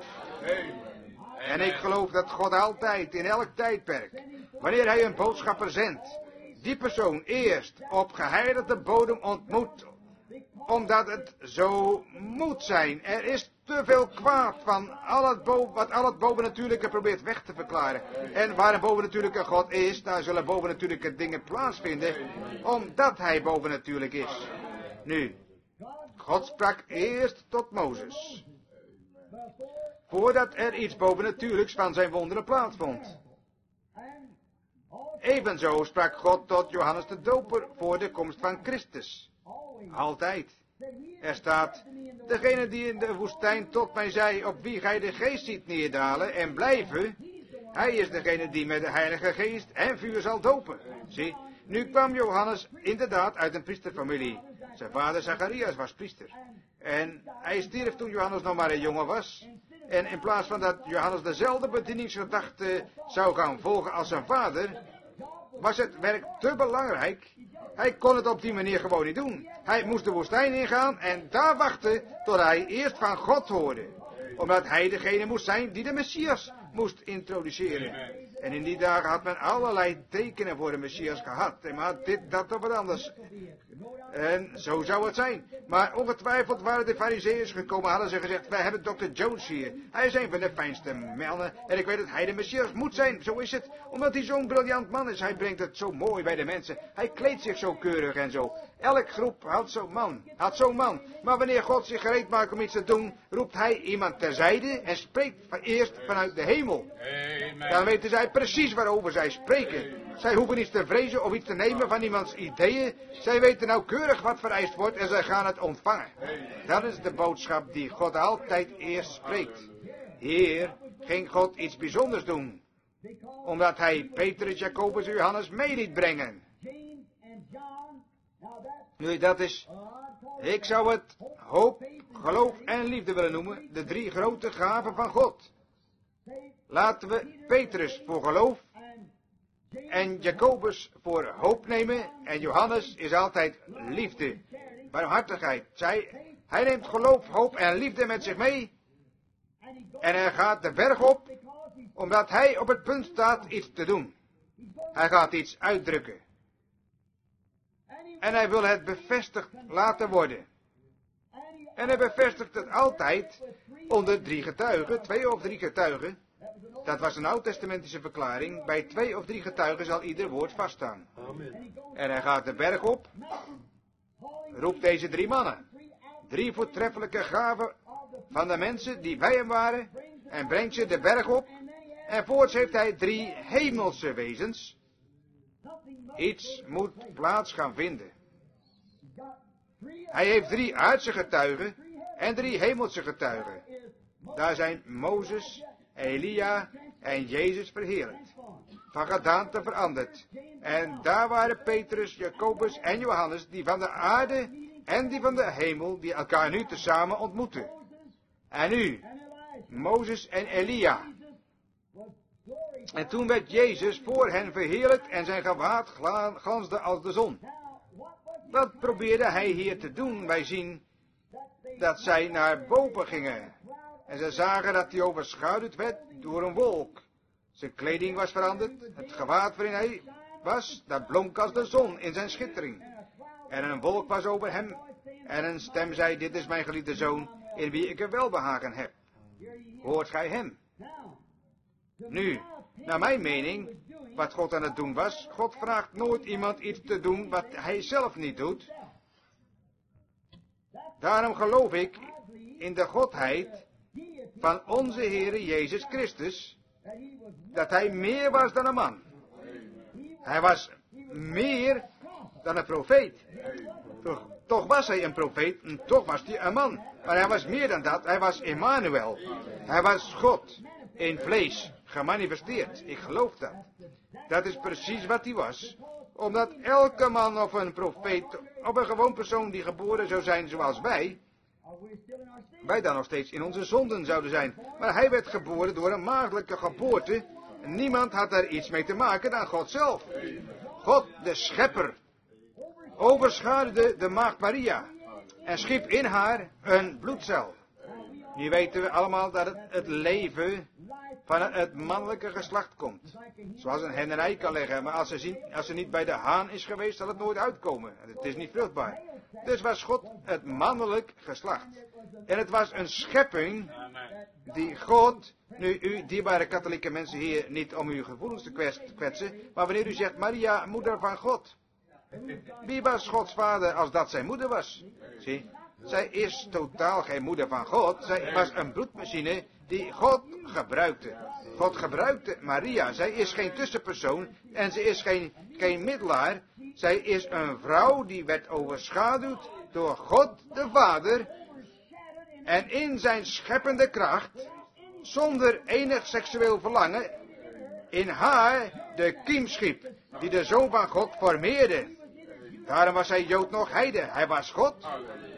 En ik geloof dat God altijd, in elk tijdperk, wanneer hij een boodschapper zendt, die persoon eerst op geheiligde bodem ontmoet, omdat het zo moet zijn. Er is te veel kwaad van al het bo- wat al het bovennatuurlijke probeert weg te verklaren. En waar een bovennatuurlijke God is, daar zullen bovennatuurlijke dingen plaatsvinden, omdat hij bovennatuurlijk is. Nu, God sprak eerst tot Mozes, voordat er iets bovennatuurlijks van zijn wonderen plaatsvond. Evenzo sprak God tot Johannes de Doper voor de komst van Christus. Altijd. Er staat, degene die in de woestijn tot mij zei, op wie gij de geest ziet neerdalen en blijven, hij is degene die met de heilige geest en vuur zal dopen. Zie, nu kwam Johannes inderdaad uit een priesterfamilie. Zijn vader Zacharias was priester. En hij stierf toen Johannes nog maar een jongen was. En in plaats van dat Johannes dezelfde bedieningsgedachte zou gaan volgen als zijn vader, was het werk te belangrijk. Hij kon het op die manier gewoon niet doen. Hij moest de woestijn ingaan en daar wachten tot hij eerst van God hoorde. Omdat hij degene moest zijn die de Messias moest introduceren. En in die dagen had men allerlei tekenen voor de Messias gehad. Maar dit, dat of wat anders. En zo zou het zijn. Maar ongetwijfeld waren de Farizeeërs gekomen, hadden ze gezegd, wij hebben dokter Jones hier. Hij is een van de fijnste mannen. En ik weet dat hij de Messias moet zijn. Zo is het. Omdat hij zo'n briljant man is. Hij brengt het zo mooi bij de mensen. Hij kleedt zich zo keurig en zo. Elk groep had zo'n man. Had zo'n man. Maar wanneer God zich gereed maakt om iets te doen, roept hij iemand terzijde en spreekt eerst vanuit de hemel. Amen. Dan weten zij precies waarover zij spreken. Zij hoeven niets te vrezen of iets te nemen van iemands ideeën. Zij weten nauwkeurig wat vereist wordt en zij gaan het ontvangen. Dat is de boodschap die God altijd eerst spreekt. Hier ging God iets bijzonders doen. Omdat hij Petrus, Jacobus en Johannes mee liet brengen. Nu, dat is, ik zou het hoop, geloof en liefde willen noemen. De drie grote gaven van God. Laten we Petrus voor geloof en Jacobus voor hoop nemen. En Johannes is altijd liefde, barmhartigheid. Zij, hij neemt geloof, hoop en liefde met zich mee. En hij gaat de berg op, omdat hij op het punt staat iets te doen. Hij gaat iets uitdrukken. En hij wil het bevestigd laten worden. En hij bevestigt het altijd onder drie getuigen, twee of drie getuigen. Dat was een oud-testamentische verklaring. Bij twee of drie getuigen zal ieder woord vaststaan. Amen. En hij gaat de berg op, roept deze drie mannen. Drie voortreffelijke gaven van de mensen die bij hem waren. En brengt ze de berg op. En voorts heeft hij drie hemelse wezens. Iets moet plaats gaan vinden. Hij heeft drie aardse getuigen en drie hemelse getuigen. Daar zijn Mozes, Elia en Jezus verheerlijkt. Van gedaante veranderd. En daar waren Petrus, Jacobus en Johannes, die van de aarde en die van de hemel, die elkaar nu tezamen ontmoeten. En nu, Mozes en Elia. En toen werd Jezus voor hen verheerlijkt en zijn gewaad glansde als de zon. Wat probeerde hij hier te doen? Wij zien dat zij naar boven gingen. En ze zagen dat hij overschaduwd werd door een wolk. Zijn kleding was veranderd. Het gewaad waarin hij was, dat blonk als de zon in zijn schittering. En een wolk was over hem. En een stem zei, dit is mijn geliefde zoon, in wie ik een welbehagen heb. Hoort gij hem? Nu, naar mijn mening, wat God aan het doen was, God vraagt nooit iemand iets te doen wat hij zelf niet doet. Daarom geloof ik in de Godheid van onze Heere Jezus Christus, dat hij meer was dan een man. Hij was meer dan een profeet. Toch, toch was hij een profeet en toch was hij een man. Maar hij was meer dan dat, hij was Emmanuel. Hij was God in vlees gemanifesteerd. Ik geloof dat. Dat is precies wat hij was. Omdat elke man of een profeet of een gewoon persoon die geboren zou zijn zoals wij, wij dan nog steeds in onze zonden zouden zijn. Maar hij werd geboren door een maagdelijke geboorte. Niemand had daar iets mee te maken dan God zelf. God, de schepper, overschaduwde de maagd Maria en schiep in haar een bloedcel. Nu weten we allemaal dat het, het leven van het mannelijke geslacht komt. Zoals een hen een ei kan leggen, maar als ze, zien, als ze niet bij de haan is geweest, zal het nooit uitkomen. Het is niet vruchtbaar. Dus was God het mannelijk geslacht. En het was een schepping die God, nu u dierbare katholieke mensen hier, niet om uw gevoelens te kwetsen, maar wanneer u zegt, Maria, moeder van God. Wie was Gods vader als dat zijn moeder was? Zie, zij is totaal geen moeder van God. Zij was een bloedmachine die God gebruikte. God gebruikte Maria. Zij is geen tussenpersoon en ze is geen, geen middelaar. Zij is een vrouw die werd overschaduwd door God de Vader. En in zijn scheppende kracht, zonder enig seksueel verlangen, in haar de kiem schiep, die de Zoon van God formeerde. Daarom was hij Jood nog heide. Hij was God.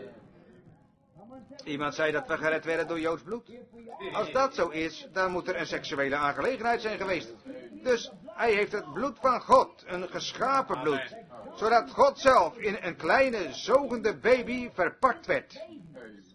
Iemand zei dat we gered werden door Joods bloed. Als dat zo is, dan moet er een seksuele aangelegenheid zijn geweest. Dus hij heeft het bloed van God, een geschapen bloed, zodat God zelf in een kleine zogende baby verpakt werd.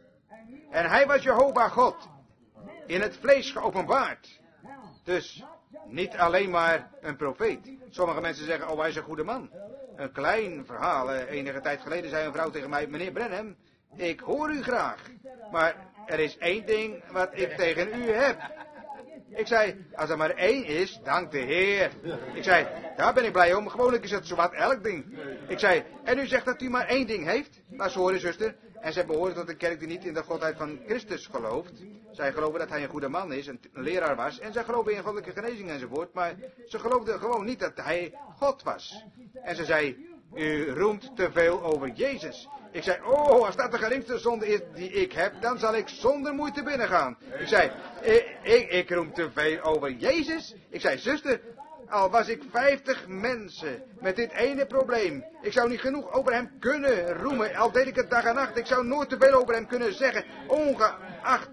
En hij was Jehovah God, in het vlees geopenbaard. Dus Niet alleen maar een profeet. Sommige mensen zeggen, oh hij is een goede man. Een klein verhaal. Eh, enige tijd geleden zei een vrouw tegen mij, meneer Branham, ik hoor u graag. Maar er is één ding wat ik tegen u heb. Ik zei, als er maar één is, dank de Heer. Ik zei, daar ben ik blij om. Gewoonlijk is het zowat elk ding. Ik zei, en u zegt dat u maar één ding heeft? Laat ze horen, zuster. En zij behoren tot een kerk die niet in de godheid van Christus gelooft. Zij geloven dat hij een goede man is, een leraar was. En zij geloven in goddelijke genezing enzovoort. Maar ze geloofden gewoon niet dat hij God was. En ze zei, u roemt te veel over Jezus. Ik zei, oh, als dat de geringste zonde is die ik heb, dan zal ik zonder moeite binnengaan. Ik zei, ik, ik, ik roem te veel over Jezus. Ik zei, zuster, al was ik vijftig mensen met dit ene probleem. Ik zou niet genoeg over hem kunnen roemen, al deed ik het dag en nacht. Ik zou nooit te veel over hem kunnen zeggen, ongeacht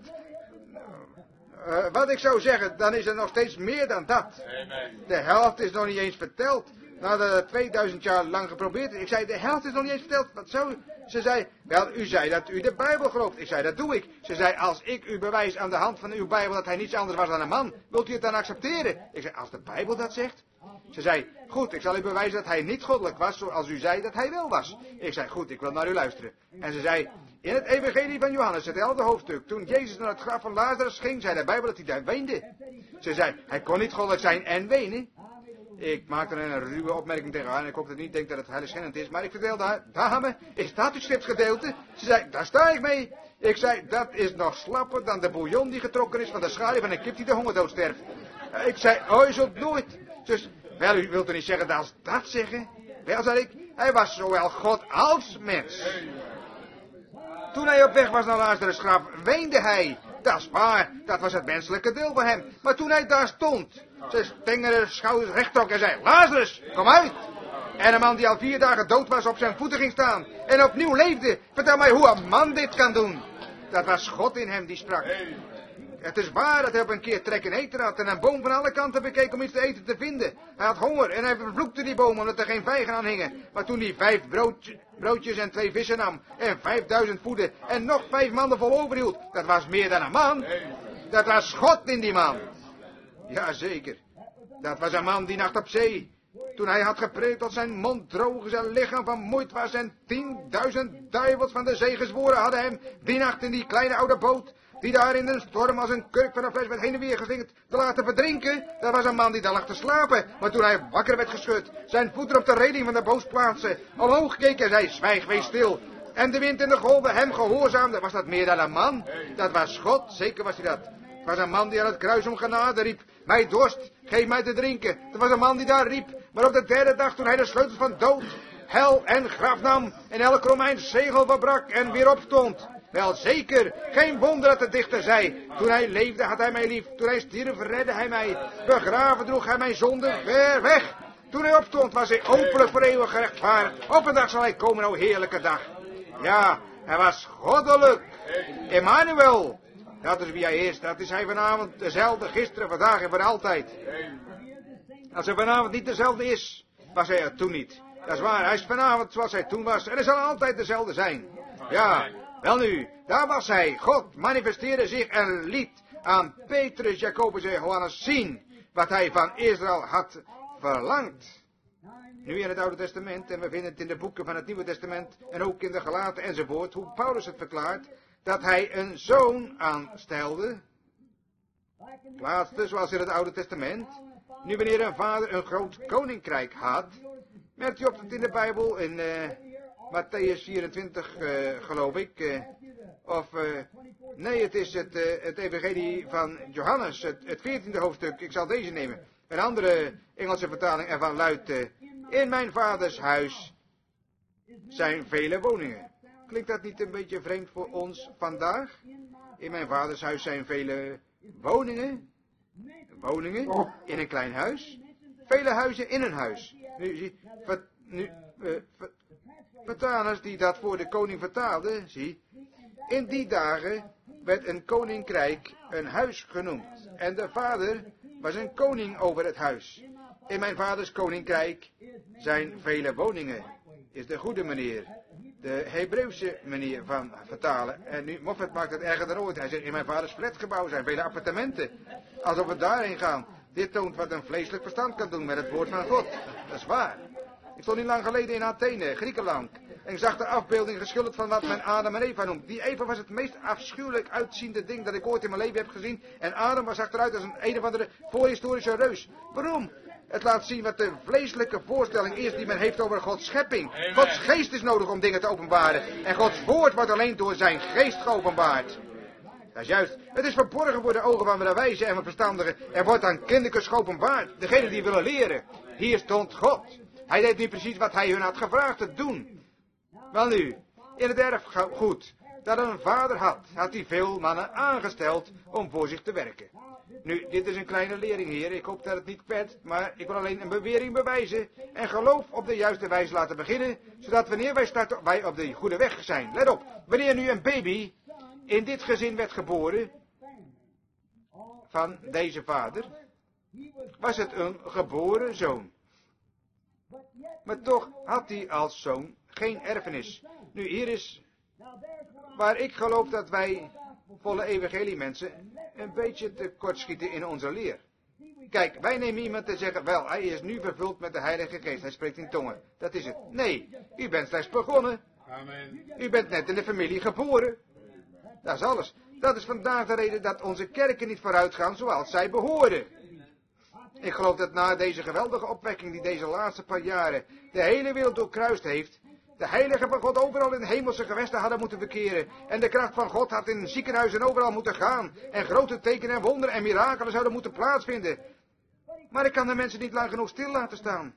uh, wat ik zou zeggen, dan is er nog steeds meer dan dat. De helft is nog niet eens verteld. Nadat het tweeduizend jaar lang geprobeerd is. Ik zei, de helft is nog niet eens verteld. Wat zou u? Ze zei, wel, u zei dat u de Bijbel gelooft. Ik zei, dat doe ik. Ze zei, als ik u bewijs aan de hand van uw Bijbel dat hij niets anders was dan een man, wilt u het dan accepteren? Ik zei, als de Bijbel dat zegt? Ze zei, goed, ik zal u bewijzen dat hij niet goddelijk was, zoals u zei dat hij wel was. Ik zei, goed, ik wil naar u luisteren. En ze zei, in het evangelie van Johannes, het elfde hoofdstuk, toen Jezus naar het graf van Lazarus ging, zei de Bijbel dat hij daar weende. Ze zei, hij kon niet goddelijk zijn en wenen. Ik maakte er een ruwe opmerking tegen haar en ik hoop dat niet denkt dat het heiligschennend is. Maar ik vertelde haar, dame, is dat uw schriftgedeelte? Ze zei, daar sta ik mee. Ik zei, dat is nog slapper dan de bouillon die getrokken is van de schaduw van een kip die de hongerdood sterft. Ik zei, oh, je zult nooit. Dus, wel, u wilt er niet zeggen dat dat zeggen? Wel, zei ik, hij was zowel God als mens. Toen hij op weg was naar Lazarus' graf, weende hij. Dat is waar, dat was het menselijke deel van hem. Maar toen hij daar stond, zijn tengere schouders recht trok en zei, Lazarus, kom uit. En een man die al vier dagen dood was op zijn voeten ging staan en opnieuw leefde. Vertel mij hoe een man dit kan doen. Dat was God in hem die sprak. Het is waar dat hij op een keer trek in eten had en een boom van alle kanten bekeek om iets te eten te vinden. Hij had honger en hij vervloekte die boom omdat er geen vijgen aan hingen. Maar toen hij vijf broodje, broodjes en twee vissen nam en vijfduizend voeden en nog vijf mannen vol overhield, dat was meer dan een man. Dat was God in die man. Jazeker. Dat was een man die nacht op zee. Toen hij had gepreekt tot zijn mond droog, zijn lichaam vermoeid was en tienduizend duivels van de zee gezworen hadden hem die nacht in die kleine oude boot, die daar in de storm als een kurk van een fles werd heen en weer geslingerd, te laten verdrinken. Dat was een man die daar lag te slapen. Maar toen hij wakker werd geschud, zijn voeten op de reling van de boot plaatste, omhoog keek en zei, zwijg, wees stil. En de wind en de golven hem gehoorzaamden. Was dat meer dan een man? Dat was God, zeker was hij dat. Het was een man die aan het kruis om genade riep, mij dorst, geef mij te drinken. Het was een man die daar riep, maar op de derde dag toen hij de sleutels van dood, hel en graf nam en elk Romeins zegel verbrak en weer opstond. Wel zeker, geen wonder dat de dichter zei, toen hij leefde had hij mij lief, toen hij stierf redde hij mij, begraven droeg hij mijn zonde ver weg. Toen hij opstond was hij openlijk voor eeuwig gerechtvaardigd. Op een dag zal hij komen, o heerlijke dag. Ja, hij was goddelijk. Emmanuel. Dat is wie hij is. Dat is hij vanavond dezelfde gisteren, vandaag en voor altijd. Als hij vanavond niet dezelfde is, was hij er toen niet. Dat is waar, hij is vanavond zoals hij toen was. En hij zal altijd dezelfde zijn. Ja, wel nu, daar was hij. God manifesteerde zich en liet aan Petrus, Jacobus en Johannes zien wat hij van Israël had verlangd. Nu in het Oude Testament, en we vinden het in de boeken van het Nieuwe Testament en ook in de Galaten enzovoort, hoe Paulus het verklaart, dat hij een zoon aanstelde. Laatste, zoals in het Oude Testament. Nu wanneer een vader een groot koninkrijk had, merkt u op dat in de Bijbel, in uh, Matthäus vierentwintig, uh, geloof ik, uh, of, uh, nee, het is het, uh, het evangelie van Johannes, het, het veertiende hoofdstuk, ik zal deze nemen. Een andere Engelse vertaling ervan luidt, uh, in mijn vaders huis zijn vele woningen. Klinkt dat niet een beetje vreemd voor ons vandaag? In mijn vaders huis zijn vele woningen. Woningen in een klein huis. Vele huizen in een huis. Nu, zie, ver, nu, uh, ver, vertalers die dat voor de koning vertaalden, zie. In die dagen werd een koninkrijk een huis genoemd. En de vader was een koning over het huis. In mijn vaders koninkrijk zijn vele woningen. Is de goede manier. De Hebreeuwse manier van vertalen. En nu, Moffat maakt het erger dan ooit. Hij zegt, in mijn vaders flatgebouw zijn vele appartementen. Alsof we daarheen gaan. Dit toont wat een vleeselijk verstand kan doen met het woord van God. Dat is waar. Ik stond niet lang geleden in Athene, Griekenland. En ik zag de afbeelding geschilderd van wat men Adam en Eva noemt. Die Eva was het meest afschuwelijk uitziende ding dat ik ooit in mijn leven heb gezien. En Adam was achteruit als een een of andere voorhistorische reus. Waarom? Het laat zien wat de vleeselijke voorstelling is die men heeft over Gods schepping. Amen. Gods geest is nodig om dingen te openbaren. En Gods woord wordt alleen door zijn geest geopenbaard. Dat is juist. Het is verborgen voor de ogen van de wijze en van verstandigen. En wordt aan kindertjes geopenbaard. Degenen die willen leren. Hier stond God. Hij deed nu precies wat hij hun had gevraagd te doen. Wel nu, in het erfgoed dat een vader had, had hij veel mannen aangesteld om voor zich te werken. Nu, dit is een kleine lering, heer. Ik hoop dat het niet kwetst, maar ik wil alleen een bewering bewijzen en geloof op de juiste wijze laten beginnen, zodat wanneer wij starten, wij op de goede weg zijn. Let op, wanneer nu een baby in dit gezin werd geboren van deze vader, was het een geboren zoon. Maar toch had hij als zoon geen erfenis. Nu, hier is waar ik geloof dat wij volle evangelie mensen een beetje tekortschieten in onze leer. Kijk, wij nemen iemand te zeggen, wel, hij is nu vervuld met de Heilige Geest, hij spreekt in tongen. Dat is het. Nee, u bent slechts begonnen. Amen. U bent net in de familie geboren. Dat is alles. Dat is vandaag de reden dat onze kerken niet vooruit gaan zoals zij behoren. Ik geloof dat na deze geweldige opwekking die deze laatste paar jaren de hele wereld doorkruist heeft, de heiligen van God overal in de hemelse gewesten hadden moeten bekeren. En de kracht van God had in ziekenhuizen overal moeten gaan. En grote tekenen en wonderen en mirakelen zouden moeten plaatsvinden. Maar ik kan de mensen niet lang genoeg stil laten staan.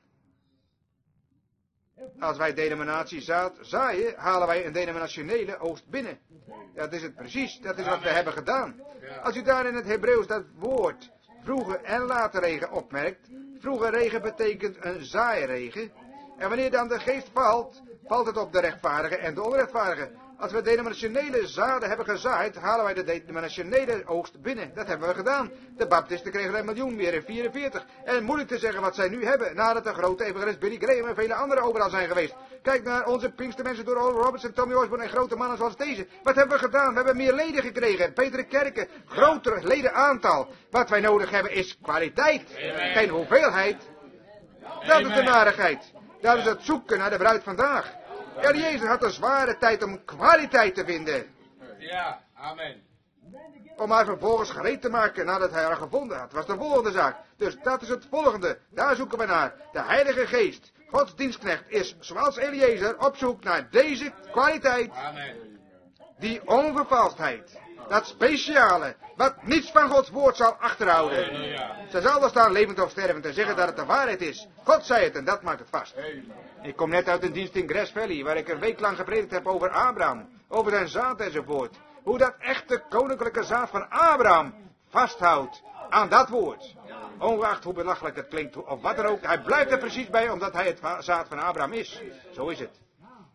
Als wij denominatie zaad zaaien, halen wij een denominationele oogst binnen. Dat is het precies, dat is wat we hebben gedaan. Als u daar in het Hebreeuws dat woord vroege en late regen opmerkt. Vroege regen betekent een zaairegen. En wanneer dan de geest valt, valt het op de rechtvaardigen en de onrechtvaardigen. Als we denominationele zaden hebben gezaaid, halen wij de denominationele oogst binnen. Dat hebben we gedaan. De baptisten kregen een miljoen meer in vierenveertig. En moeilijk te zeggen wat zij nu hebben, nadat de grote evangelist Billy Graham en vele anderen overal zijn geweest. Kijk naar onze pinkstermensen door Oral Roberts en Tommy Osborne en grote mannen zoals deze. Wat hebben we gedaan? We hebben meer leden gekregen, betere kerken, groter ledenaantal. Wat wij nodig hebben is kwaliteit, geen hoeveelheid. Dat is de narigheid. Dat is het zoeken naar de bruid vandaag. Ja, Jezus had een zware tijd om kwaliteit te vinden. Ja, amen. Om haar vervolgens gereed te maken nadat hij haar gevonden had, was de volgende zaak. Dus dat is het volgende. Daar zoeken we naar. De Heilige Geest, Gods dienstknecht, is zoals Eliezer op zoek naar deze kwaliteit. Amen. Die onvervalstheid. Dat speciale, wat niets van Gods woord zal achterhouden. Ze zal er staan levend of stervend en zeggen dat het de waarheid is. God zei het en dat maakt het vast. Ik kom net uit een dienst in Grass Valley, waar ik een week lang gepredikt heb over Abraham, over zijn zaad enzovoort. Hoe dat echte koninklijke zaad van Abraham vasthoudt aan dat woord. Ongeacht hoe belachelijk het klinkt of wat dan ook, hij blijft er precies bij omdat hij het zaad van Abraham is. Zo is het.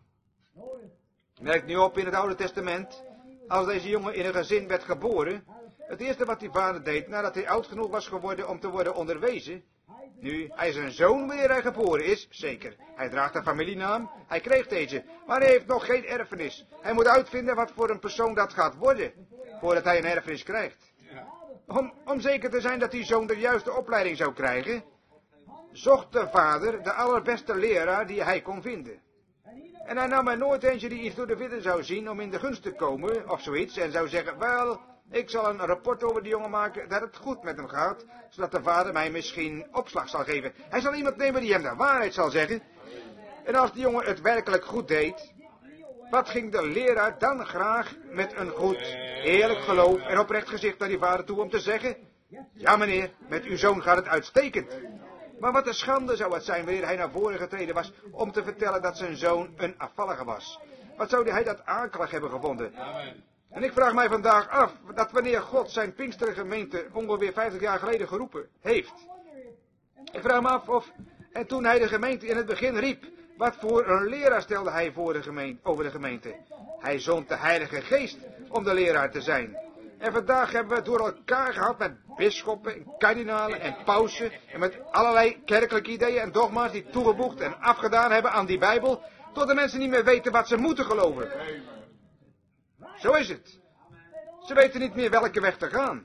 Merk nu op in het Oude Testament, als deze jongen in een gezin werd geboren, het eerste wat die vader deed nadat hij oud genoeg was geworden om te worden onderwezen. Nu, hij is een zoon wanneer hij geboren is, zeker. Hij draagt een familienaam, hij kreeg deze, maar hij heeft nog geen erfenis. Hij moet uitvinden wat voor een persoon dat gaat worden, voordat hij een erfenis krijgt. Om, om zeker te zijn dat die zoon de juiste opleiding zou krijgen, zocht de vader de allerbeste leraar die hij kon vinden. En hij nam er nooit eentje die iets door de vidden zou zien om in de gunst te komen, of zoiets, en zou zeggen, wel, ik zal een rapport over die jongen maken dat het goed met hem gaat, zodat de vader mij misschien opslag zal geven. Hij zal iemand nemen die hem de waarheid zal zeggen. En als die jongen het werkelijk goed deed, wat ging de leraar dan graag met een goed, eerlijk geloof en oprecht gezicht naar die vader toe om te zeggen, ja meneer, met uw zoon gaat het uitstekend. Maar wat een schande zou het zijn wanneer hij naar voren getreden was om te vertellen dat zijn zoon een afvallige was. Wat zou hij dat akelig hebben gevonden? Amen. En ik vraag mij vandaag af dat wanneer God zijn Pinkstergemeente ongeveer vijftig jaar geleden geroepen heeft. Ik vraag me af of, en toen hij de gemeente in het begin riep, wat voor een leraar stelde hij voor de gemeente, over de gemeente? Hij zond de Heilige Geest om de leraar te zijn. En vandaag hebben we het door elkaar gehad met bisschoppen en kardinalen en pausen en met allerlei kerkelijke ideeën en dogma's die toegevoegd en afgedaan hebben aan die Bijbel, tot de mensen niet meer weten wat ze moeten geloven. Zo is het. Ze weten niet meer welke weg te gaan.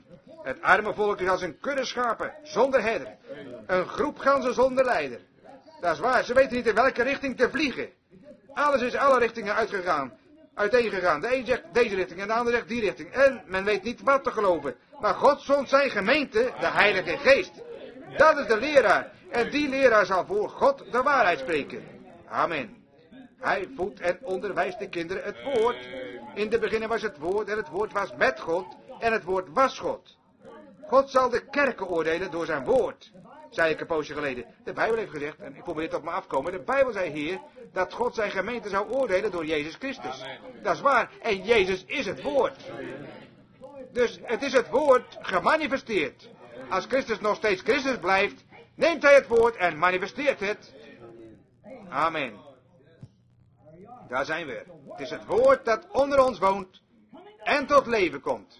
Het arme volk is als een kudde schapen, zonder herder. Een groep ganzen zonder leider. Dat is waar, ze weten niet in welke richting te vliegen. Alles is alle richtingen uitgegaan, uiteengegaan. De een zegt deze richting en de ander zegt die richting. En men weet niet wat te geloven. Maar God zond zijn gemeente, de Heilige Geest. Dat is de leraar. En die leraar zal voor God de waarheid spreken. Amen. Hij voedt en onderwijst de kinderen het woord. In de beginnen was het woord en het woord was met God en het woord was God. God zal de kerken oordelen door zijn woord, zei ik een poosje geleden. De Bijbel heeft gezegd, en ik probeer dit op me afkomen, de Bijbel zei hier dat God zijn gemeente zou oordelen door Jezus Christus. Dat is waar, en Jezus is het woord. Dus het is het woord gemanifesteerd. Als Christus nog steeds Christus blijft, neemt hij het woord en manifesteert het. Amen. Daar zijn we. Het is het woord dat onder ons woont en tot leven komt.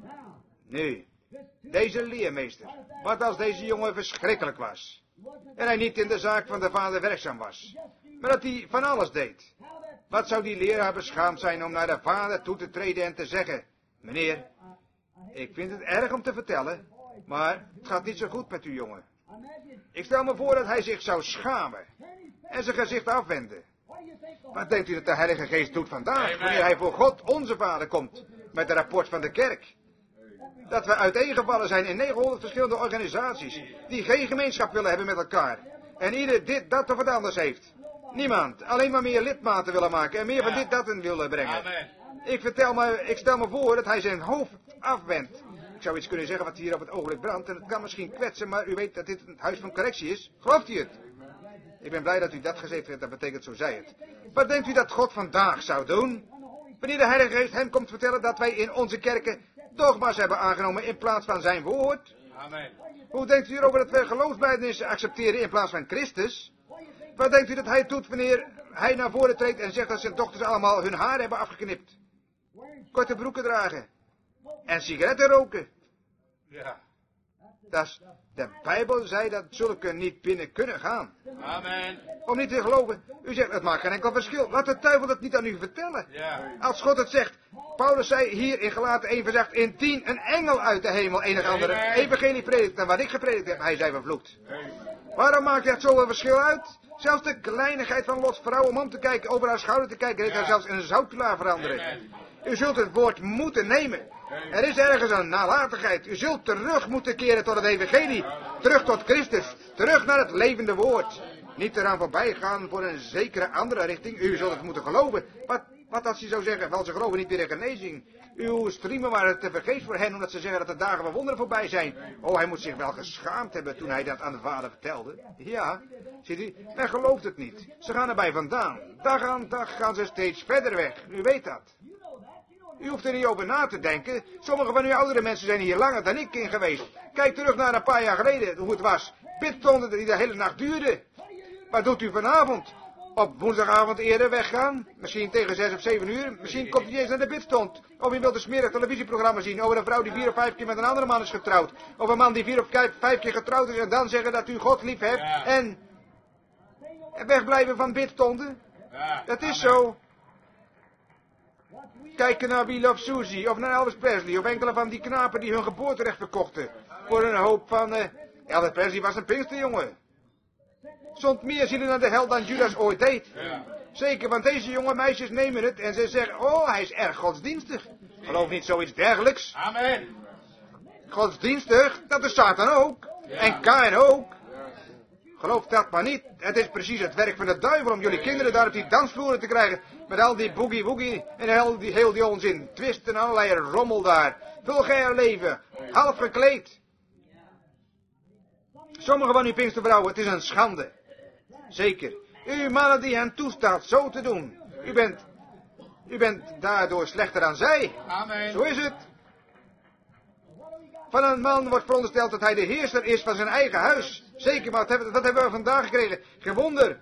Nu, deze leermeester, wat als deze jongen verschrikkelijk was. En hij niet in de zaak van de vader werkzaam was, maar dat hij van alles deed. Wat zou die leraar beschaamd zijn om naar de vader toe te treden en te zeggen: meneer, ik vind het erg om te vertellen, maar het gaat niet zo goed met u jongen. Ik stel me voor dat hij zich zou schamen en zijn gezicht afwenden. Wat denkt u dat de Heilige Geest doet vandaag, wanneer hij voor God onze Vader komt, met een rapport van de kerk? Dat we uiteengevallen zijn in negenhonderd verschillende organisaties, die geen gemeenschap willen hebben met elkaar. En ieder dit, dat of wat anders heeft. Niemand, alleen maar meer lidmaten willen maken en meer van dit, dat en willen brengen. Ik, vertel me, ik stel me voor dat hij zijn hoofd afwendt. Ik zou iets kunnen zeggen wat hier op het ogenblik brandt, en het kan misschien kwetsen, maar u weet dat dit een huis van correctie is. Gelooft u het? Ik ben blij dat u dat gezegd heeft, dat betekent zo zei het. Wat denkt u dat God vandaag zou doen? Wanneer de Heilige Geest hem komt vertellen dat wij in onze kerken dogma's hebben aangenomen in plaats van zijn woord? Amen. Hoe denkt u erover dat we geloofsbelijdenis accepteren in plaats van Christus? Wat denkt u dat hij doet wanneer hij naar voren treedt en zegt dat zijn dochters allemaal hun haar hebben afgeknipt? Korte broeken dragen. En sigaretten roken. Ja. Dat is, de Bijbel zei dat zulke niet binnen kunnen gaan. Amen. Om niet te geloven. U zegt, het maakt geen enkel verschil. Laat de duivel het niet aan u vertellen. Ja. Als God het zegt. Paulus zei hier in Galaten één vers acht. Indien een engel uit de hemel enig andere Amen. evangelie predikt dan wat ik gepredikt heb. Hij zei vervloekt. Waarom maakt het zoveel verschil uit? Zelfs de kleinigheid van Lots vrouw om om te kijken, over haar schouder te kijken, deed haar zelfs in een zoutpilaar veranderen. Amen. U zult het woord moeten nemen. Er is ergens een nalatigheid. U zult terug moeten keren tot het evangelie. Terug tot Christus. Terug naar het levende woord. Niet eraan voorbij gaan voor een zekere andere richting. U zult het moeten geloven. Wat, wat als je zou zeggen, wel ze geloven niet meer in genezing. Uw streamen waren te vergeefs voor hen, omdat ze zeggen dat de dagen van wonderen voorbij zijn. Oh, hij moet zich wel geschaamd hebben toen hij dat aan de vader vertelde. Ja, ziet u, men gelooft het niet. Ze gaan erbij vandaan. Dag aan dag gaan ze steeds verder weg. U weet dat. U hoeft er niet over na te denken. Sommige van uw oudere mensen zijn hier langer dan ik in geweest. Kijk terug naar een paar jaar geleden, hoe het was. Bidstonden die de hele nacht duurden. Wat doet u vanavond? Op woensdagavond eerder weggaan? Misschien tegen zes of zeven uur? Misschien komt u niet eens naar de bidstond. Of u wilt een smerig televisieprogramma zien over een vrouw die vier of vijf keer met een andere man is getrouwd. Of een man die vier of vijf keer getrouwd is en dan zeggen dat u God lief hebt. Ja. En wegblijven van bidstonden. Ja. Dat is Amen. zo. Kijken naar We Love Susie of naar Elvis Presley of enkele van die knapen die hun geboorterecht verkochten. Voor een hoop van... Uh, Elvis Presley was een pinksterjongen. Zond meer zielen naar de hel dan Judas ooit deed. Ja. Zeker, want deze jonge meisjes nemen het en ze zeggen... Oh, hij is erg godsdienstig. Geloof niet zoiets dergelijks. Amen. Godsdienstig, dat is Satan ook. Ja. En Kain ook. Geloof dat maar niet. Het is precies het werk van de duivel om jullie kinderen daar op die dansvloeren te krijgen. Met al die boogie-woogie en heel die, heel die onzin. Twist en allerlei rommel daar. Vulgair leven. Half gekleed. Sommige van uw pinkstervrouwen, het is een schande. Zeker. U mannen die hen toestaat zo te doen. U bent, u bent daardoor slechter dan zij. Amen. Zo is het. Van een man wordt verondersteld dat hij de heerser is van zijn eigen huis. Zeker, maar dat hebben, dat hebben we vandaag gekregen. Geen wonder.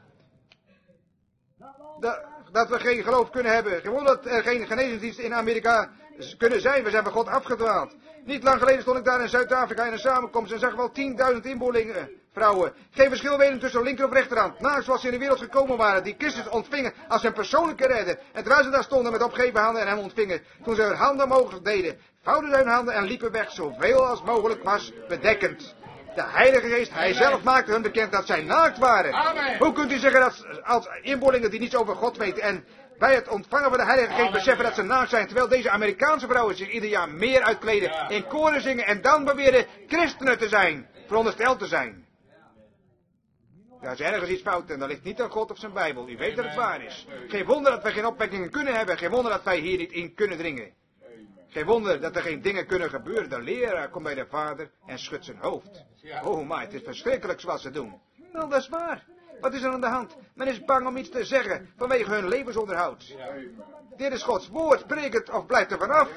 Dat, dat we geen geloof kunnen hebben. Geen wonder dat er geen genezingsdiensten in Amerika kunnen zijn. We zijn van God afgedwaald. Niet lang geleden stond ik daar in Zuid-Afrika in een samenkomst en zag wel tienduizend inboorlingen, vrouwen. Geen verschil weten tussen linker of rechterhand. Naast zoals ze in de wereld gekomen waren, die Christus ontvingen als hun persoonlijke redder. En terwijl ze daar stonden met opgeheven handen en hem ontvingen, toen ze hun handen omhoog deden, vouwde zijn handen en liepen weg, zoveel als mogelijk was bedekkend. De Heilige Geest, Hij zelf maakte hun bekend dat zij naakt waren. Amen. Hoe kunt u zeggen dat als inboorlingen die niets over God weten en bij het ontvangen van de Heilige Geest beseffen dat ze naakt zijn, terwijl deze Amerikaanse vrouwen zich ieder jaar meer uitkleden, Ja. in koren zingen en dan beweren christenen te zijn, verondersteld te zijn. Daar is ergens iets fout en dat ligt niet aan God of zijn Bijbel. U weet dat het waar is. Geen wonder dat wij geen opwekkingen kunnen hebben. Geen wonder dat wij hier niet in kunnen dringen. Geen wonder dat er geen dingen kunnen gebeuren. De leraar komt bij de vader en schudt zijn hoofd. Oh maar, het is verschrikkelijk zoals ze doen. Wel, dat is waar. Wat is er aan de hand? Men is bang om iets te zeggen vanwege hun levensonderhoud. Dit is Gods woord. Spreek het of blijf er vanaf.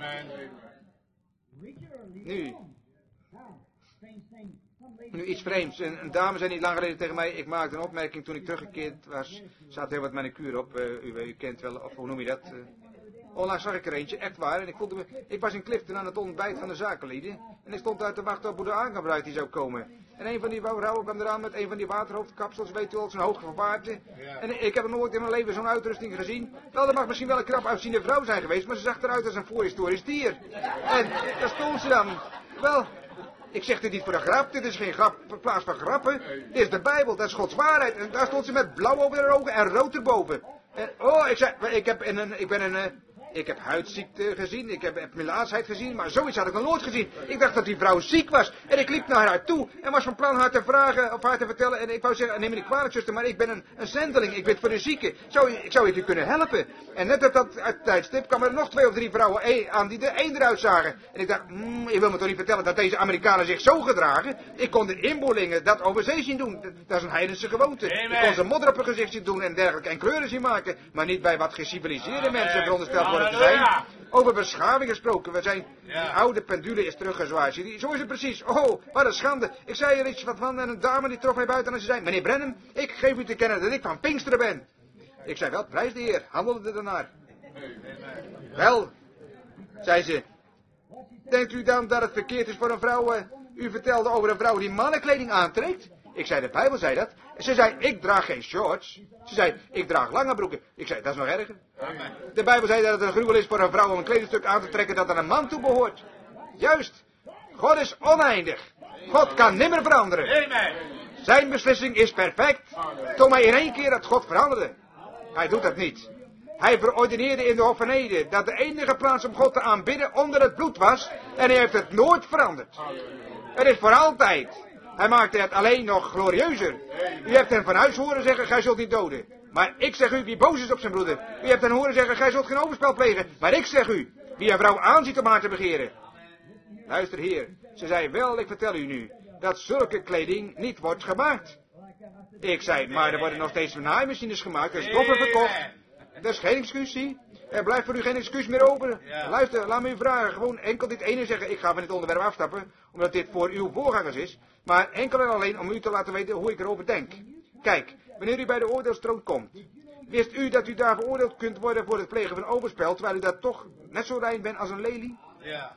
Nu. Nu iets vreemds. Een, een dame zei niet lang geleden tegen mij, ik maakte een opmerking toen ik teruggekeerd was. Er zat heel wat manicure op, uh, u, u kent wel, of hoe noem je dat? Uh, onlangs zag ik er eentje, echt waar. En ik, voelde me, ik was in Clifton aan het ontbijt van de zakenlieden. En ik stond uit te wachten op hoe de aangebruik die zou komen. En een van die vrouwen kwam eraan met een van die waterhoofdkapsels, weet u wel, zijn hoog vervaarte. En ik heb nog nooit in mijn leven zo'n uitrusting gezien. Wel, dat mag misschien wel een krap uitziende vrouw zijn geweest, maar ze zag eruit als een voorhistorisch dier. En daar stond ze dan. Wel... Ik zeg dit niet voor de grap, dit is geen grap, plaats van grappen. Dit is de Bijbel, dat is Gods waarheid. En daar stond ze met blauw over haar ogen en rood erboven. En, oh, ik zei, ik heb in een, ik ben een, ik heb huidziekte gezien, ik heb, heb melaatsheid gezien, maar zoiets had ik nog nooit gezien. Ik dacht dat die vrouw ziek was. En ik liep naar haar toe en was van plan haar te vragen, of haar te vertellen. En ik wou zeggen, neem me niet kwalijk, zuster, maar ik ben een, een zendeling, ik bid voor de zieke. Zou, ik zou je kunnen helpen. En net op dat uit tijdstip kwamen er nog twee of drie vrouwen een, aan die er één eruit zagen. En ik dacht, mm, je wil me toch niet vertellen dat deze Amerikanen zich zo gedragen? Ik kon de inboorlingen dat over zee zien doen. Dat is een heidense gewoonte. Amen. Ik kon ze modder op hun gezicht zien doen en dergelijke en kleuren zien maken. Maar niet bij wat geciviliseerde mensen verondersteld worden te zijn. Over beschaving gesproken. We zijn, Ja. die oude pendule is teruggezwaaid. Zie je? Zo is het precies. Oh, wat een schande. Ik zei er iets wat van en een dame die trof mij buiten en ze zei, meneer Brennan, ik geef u te kennen dat ik van Pinksteren ben. Ik zei, wel, prijs de Heer. Handelde er naar. Wel, zei ze, denkt u dan dat het verkeerd is voor een vrouw, uh, u vertelde over een vrouw die mannenkleding aantrekt? Ik zei, de Bijbel zei dat. Ze zei, ik draag geen shorts. Ze zei, ik draag lange broeken. Ik zei, dat is nog erger. Amen. De Bijbel zei dat het een gruwel is voor een vrouw om een kledingstuk aan te trekken dat aan een man toe behoort. Juist. God is oneindig. God kan nimmer veranderen. Amen. Zijn beslissing is perfect. Toon mij in één keer dat God veranderde. Hij doet dat niet. Hij verordeneerde in de Hof van Eden dat de enige plaats om God te aanbidden onder het bloed was. En hij heeft het nooit veranderd. Het is voor altijd. Hij maakte het alleen nog glorieuzer. U hebt hem van huis horen zeggen, gij zult niet doden. Maar ik zeg u, wie boos is op zijn broeder. U hebt hem horen zeggen, gij zult geen overspel plegen. Maar ik zeg u, wie een vrouw aanziet om haar te begeren. Luister heer, ze zei wel, ik vertel u nu, dat zulke kleding niet wordt gemaakt. Ik zei, maar er worden nog steeds naaimachines gemaakt, er is doffer verkocht. Dat is geen excuus, zie. Er blijft voor u geen excuus meer open. Ja. Luister, laat me u vragen. Gewoon enkel dit ene zeggen. Ik ga van dit onderwerp afstappen, omdat dit voor uw voorgangers is. Maar enkel en alleen om u te laten weten hoe ik erover denk. Kijk, wanneer u bij de oordeelstroon komt, wist u dat u daar veroordeeld kunt worden voor het plegen van overspel, terwijl u dat toch net zo rein bent als een lelie? Ja.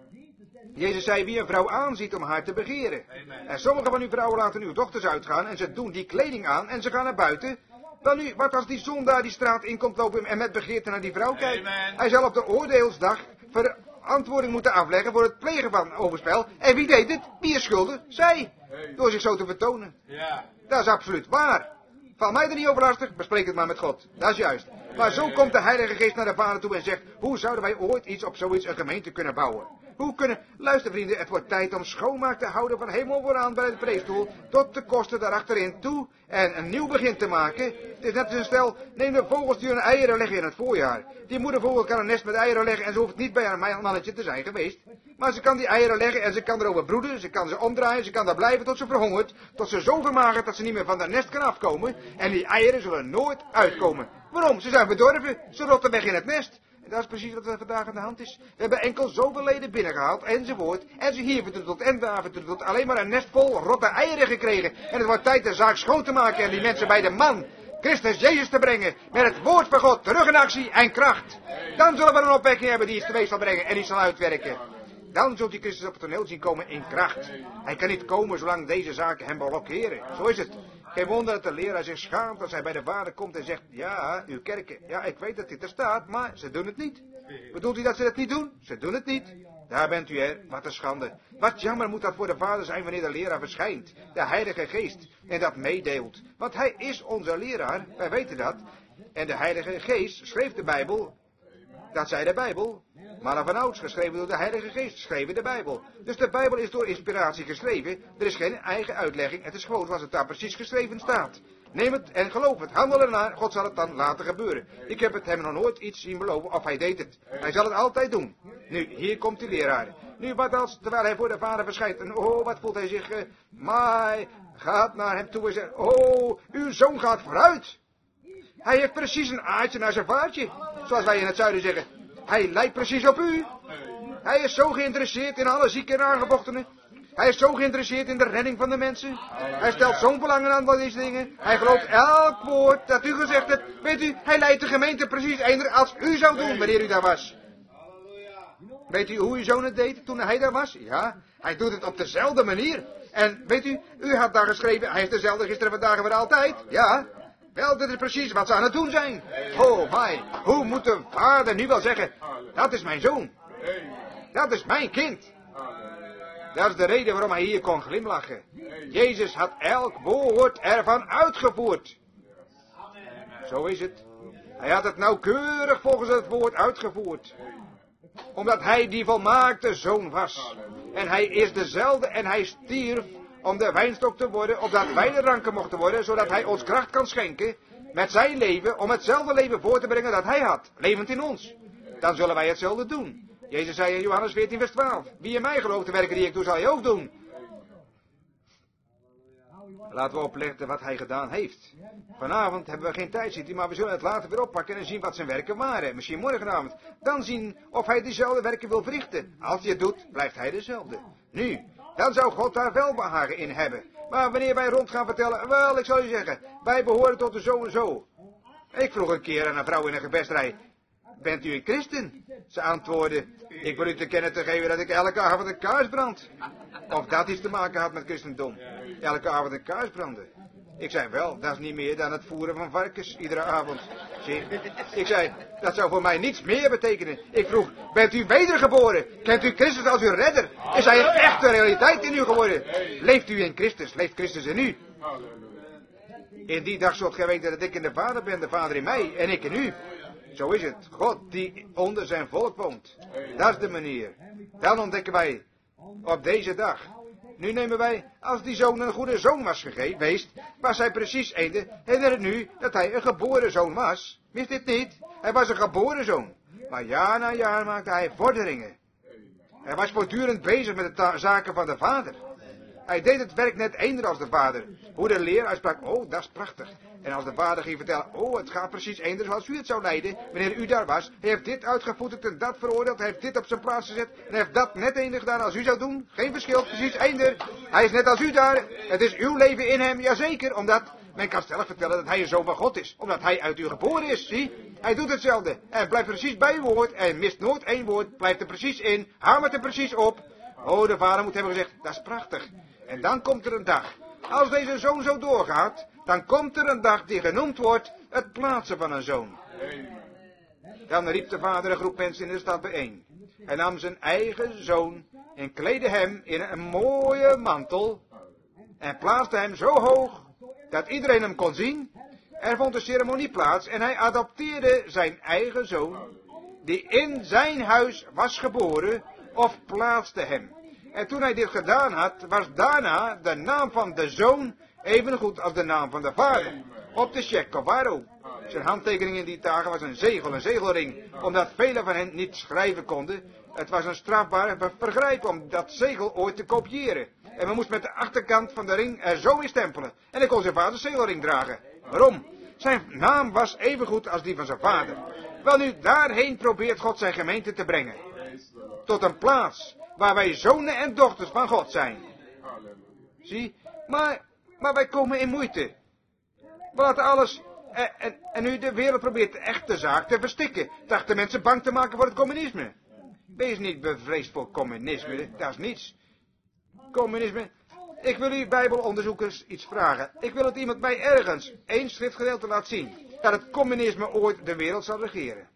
Jezus zei, wie een vrouw aanziet om haar te begeren. Amen. En sommige van uw vrouwen laten uw dochters uitgaan en ze doen die kleding aan en ze gaan naar buiten. Wel nu, wat als die zondaar die straat in komt lopen en met begeerte naar die vrouw kijkt? Amen. Hij zal op de oordeelsdag verantwoording moeten afleggen voor het plegen van overspel. En wie deed het? Wie is schuldig? Zij. Door zich zo te vertonen. Ja. Dat is absoluut waar. Val mij er niet over lastig, bespreek het maar met God. Dat is juist. Maar zo komt de Heilige Geest naar de Vader toe en zegt, hoe zouden wij ooit iets op zoiets een gemeente kunnen bouwen? Hoe kunnen, luister vrienden, het wordt tijd om schoonmaak te houden van hemel vooraan bij de preekstoel, tot de kosten daarachterin toe en een nieuw begin te maken. Het is net als een stel, neem de vogels die hun eieren leggen in het voorjaar. Die moedervogel kan een nest met eieren leggen en ze hoeft niet bij haar mannetje te zijn geweest. Maar ze kan die eieren leggen en ze kan erover broeden, ze kan ze omdraaien, ze kan daar blijven tot ze verhongert, tot ze zo vermagert dat ze niet meer van dat nest kan afkomen. En die eieren zullen nooit uitkomen. Waarom? Ze zijn bedorven, ze rotten weg in het nest. En dat is precies wat er vandaag aan de hand is. We hebben enkel zoveel leden binnengehaald, enzovoort. En ze hierven er tot en daarven er tot alleen maar een nest vol rotte eieren gekregen. En het wordt tijd de zaak schoon te maken en die mensen bij de man, Christus Jezus te brengen. Met het woord van God terug in actie en kracht. Dan zullen we een opwekking hebben die iets teweeg zal brengen en iets zal uitwerken. Dan zult u Christus op het toneel zien komen in kracht. Hij kan niet komen zolang deze zaken hem blokkeren. Zo is het. Geen wonder dat de leraar zich schaamt als hij bij de Vader komt en zegt, ja, uw kerken, ja, ik weet dat dit er staat, maar ze doen het niet. Bedoelt u dat ze dat niet doen? Ze doen het niet. Daar bent u er. Wat een schande. Wat jammer moet dat voor de Vader zijn wanneer de leraar verschijnt. De Heilige Geest. En dat meedeelt. Want hij is onze leraar. Wij weten dat. En de Heilige Geest schreef de Bijbel. Dat zei de Bijbel. Maar van ouds geschreven door de Heilige Geest schreven de Bijbel. Dus de Bijbel is door inspiratie geschreven. Er is geen eigen uitlegging. Het is gewoon zoals het daar precies geschreven staat. Neem het en geloof het. Handel ernaar. God zal het dan laten gebeuren. Ik heb het hem nog nooit iets zien beloven. Of hij deed het. Hij zal het altijd doen. Nu, hier komt die leraar. Nu, wat als, terwijl hij voor de Vader verschijnt. En oh, wat voelt hij zich. Uh, maar hij gaat naar hem toe en zegt. Oh, uw zoon gaat vooruit. Hij heeft precies een aardje naar zijn vaartje. Zoals wij in het zuiden zeggen. Hij lijkt precies op u. Hij is zo geïnteresseerd in alle zieken en aangevochtenen. Hij is zo geïnteresseerd in de redding van de mensen. Hij stelt zo'n belang aan al deze dingen. Hij gelooft elk woord dat u gezegd hebt. Weet u, hij leidt de gemeente precies eender als u zou doen wanneer u daar was. Weet u hoe uw zoon het deed toen hij daar was? Ja, hij doet het op dezelfde manier. En weet u, u had daar geschreven, hij is dezelfde gisteren, vandaag en weer altijd. Ja, wel, dat is precies wat ze aan het doen zijn. Oh my, hoe moet de Vader nu wel zeggen, dat is mijn zoon. Dat is mijn kind. Dat is de reden waarom hij hier kon glimlachen. Jezus had elk woord ervan uitgevoerd. Zo is het. Hij had het nauwkeurig volgens het woord uitgevoerd. Omdat hij die volmaakte zoon was. En hij is dezelfde en hij stierf om de wijnstok te worden, opdat wij de ranken mochten worden, zodat hij ons kracht kan schenken met zijn leven, om hetzelfde leven voor te brengen dat hij had, levend in ons. Dan zullen wij hetzelfde doen. Jezus zei in Johannes veertien vers twaalf, wie in mij gelooft, de werken die ik doe, zal je ook doen. Laten we opletten wat hij gedaan heeft. Vanavond hebben we geen tijd zitten, maar we zullen het later weer oppakken en zien wat zijn werken waren. Misschien morgenavond. Dan zien of hij dezelfde werken wil verrichten. Als hij het doet, blijft hij dezelfde. Nu, dan zou God daar welbehagen in hebben. Maar wanneer wij rond gaan vertellen, wel, ik zal u zeggen, wij behoren tot de zo en zo. Ik vroeg een keer aan een vrouw in een gebestrij, bent u een christen? Ze antwoordde, ik wil u te kennen te geven dat ik elke avond een kaars brand. Of dat iets te maken had met christendom. Elke avond een kaars branden. Ik zei, wel, dat is niet meer dan het voeren van varkens, iedere avond. Zie, ik zei, dat zou voor mij niets meer betekenen. Ik vroeg, bent u wedergeboren? Kent u Christus als uw redder? Is hij een echte realiteit in u geworden? Leeft u in Christus? Leeft Christus in u? In die dag zult gij weten dat ik in de Vader ben, de Vader in mij en ik in u. Zo is het. God die onder zijn volk woont. Dat is de manier. Dan ontdekken wij op deze dag. Nu nemen wij, als die zoon een goede zoon was geweest, was hij precies eende. Herinner het nu dat hij een geboren zoon was. Wist dit niet? Hij was een geboren zoon. Maar jaar na jaar maakte hij vorderingen. Hij was voortdurend bezig met de zaken van de Vader. Hij deed het werk net eender als de Vader. Hoe de leraar sprak, oh, dat is prachtig. En als de Vader ging vertellen, oh, het gaat precies eender zoals u het zou leiden, wanneer u daar was. Hij heeft dit uitgevoerd en dat veroordeeld, hij heeft dit op zijn plaats gezet. En hij heeft dat net eender gedaan als u zou doen. Geen verschil, precies eender. Hij is net als u daar. Het is uw leven in hem, jazeker, omdat men kan stellig vertellen dat hij een zoon van God is. Omdat hij uit u geboren is, zie. Hij doet hetzelfde. En blijft precies bij uw woord en mist nooit één woord, blijft er precies in, hamert er precies op. Oh, de Vader moet hebben gezegd, dat is prachtig. En dan komt er een dag. Als deze zoon zo doorgaat, dan komt er een dag die genoemd wordt het plaatsen van een zoon. Dan riep de Vader een groep mensen in de stad bijeen. Hij nam zijn eigen zoon en kleedde hem in een mooie mantel en plaatste hem zo hoog dat iedereen hem kon zien. Er vond een ceremonie plaats en hij adopteerde zijn eigen zoon, die in zijn huis was geboren, of plaatste hem. En toen hij dit gedaan had, was daarna de naam van de zoon even goed als de naam van de vader op de cheque of waro. Zijn handtekening in die dagen was een zegel, een zegelring, omdat velen van hen niet schrijven konden. Het was een strafbaar vergrijp om dat zegel ooit te kopiëren. En men moest met de achterkant van de ring er zo in stempelen. En hij kon zijn vader zegelring dragen. Waarom? Zijn naam was even goed als die van zijn vader. Wel nu, daarheen probeert God zijn gemeente te brengen. Tot een plaats waar wij zonen en dochters van God zijn. Zie, maar, maar wij komen in moeite. We laten alles, en, en, en nu de wereld probeert de echte zaak te verstikken. Dachten mensen bang te maken voor het communisme. Wees niet bevreesd voor communisme, dat is niets. Communisme, ik wil u bijbelonderzoekers iets vragen. Ik wil dat iemand mij ergens één schriftgedeelte laat zien, dat het communisme ooit de wereld zal regeren.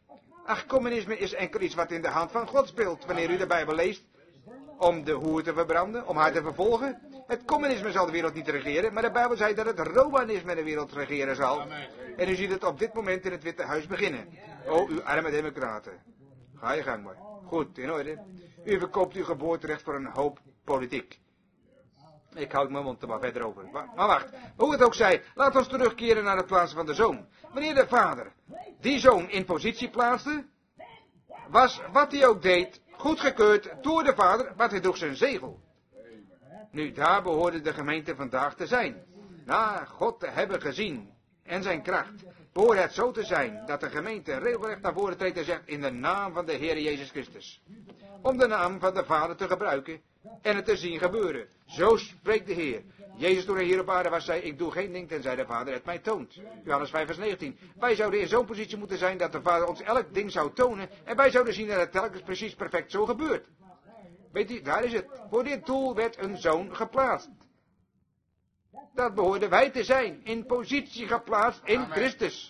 Ach, communisme is enkel iets wat in de hand van God speelt, wanneer u de Bijbel leest. Om de hoer te verbranden, om haar te vervolgen. Het communisme zal de wereld niet regeren, maar de Bijbel zei dat het Romanisme de wereld regeren zal. Amen. En u ziet het op dit moment in het Witte Huis beginnen. O, u arme democraten. Ga je gang maar. Goed, in orde. U verkoopt uw geboorterecht voor een hoop politiek. Ik houd mijn mond er maar verder over. Maar wacht, hoe het ook zij, laat ons terugkeren naar het plaatsen van de zoon. Wanneer de vader die zoon in positie plaatste, was wat hij ook deed goedgekeurd door de vader, want hij droeg zijn zegel. Nu, daar behoorde de gemeente vandaag te zijn. Na God te hebben gezien en zijn kracht, behoorde het zo te zijn dat de gemeente regelrecht naar voren treedt en zegt in de naam van de Heer Jezus Christus. Om de naam van de Vader te gebruiken en het te zien gebeuren. Zo spreekt de Heer. Jezus toen hij hier op aarde was, zei, ik doe geen ding tenzij de Vader het mij toont. Johannes vijf vers negentien. Wij zouden in zo'n positie moeten zijn dat de Vader ons elk ding zou tonen en wij zouden zien dat het telkens precies perfect zo gebeurt. Weet u, daar is het. Voor dit doel werd een zoon geplaatst. Dat behoorden wij te zijn, in positie geplaatst in Amen. Christus.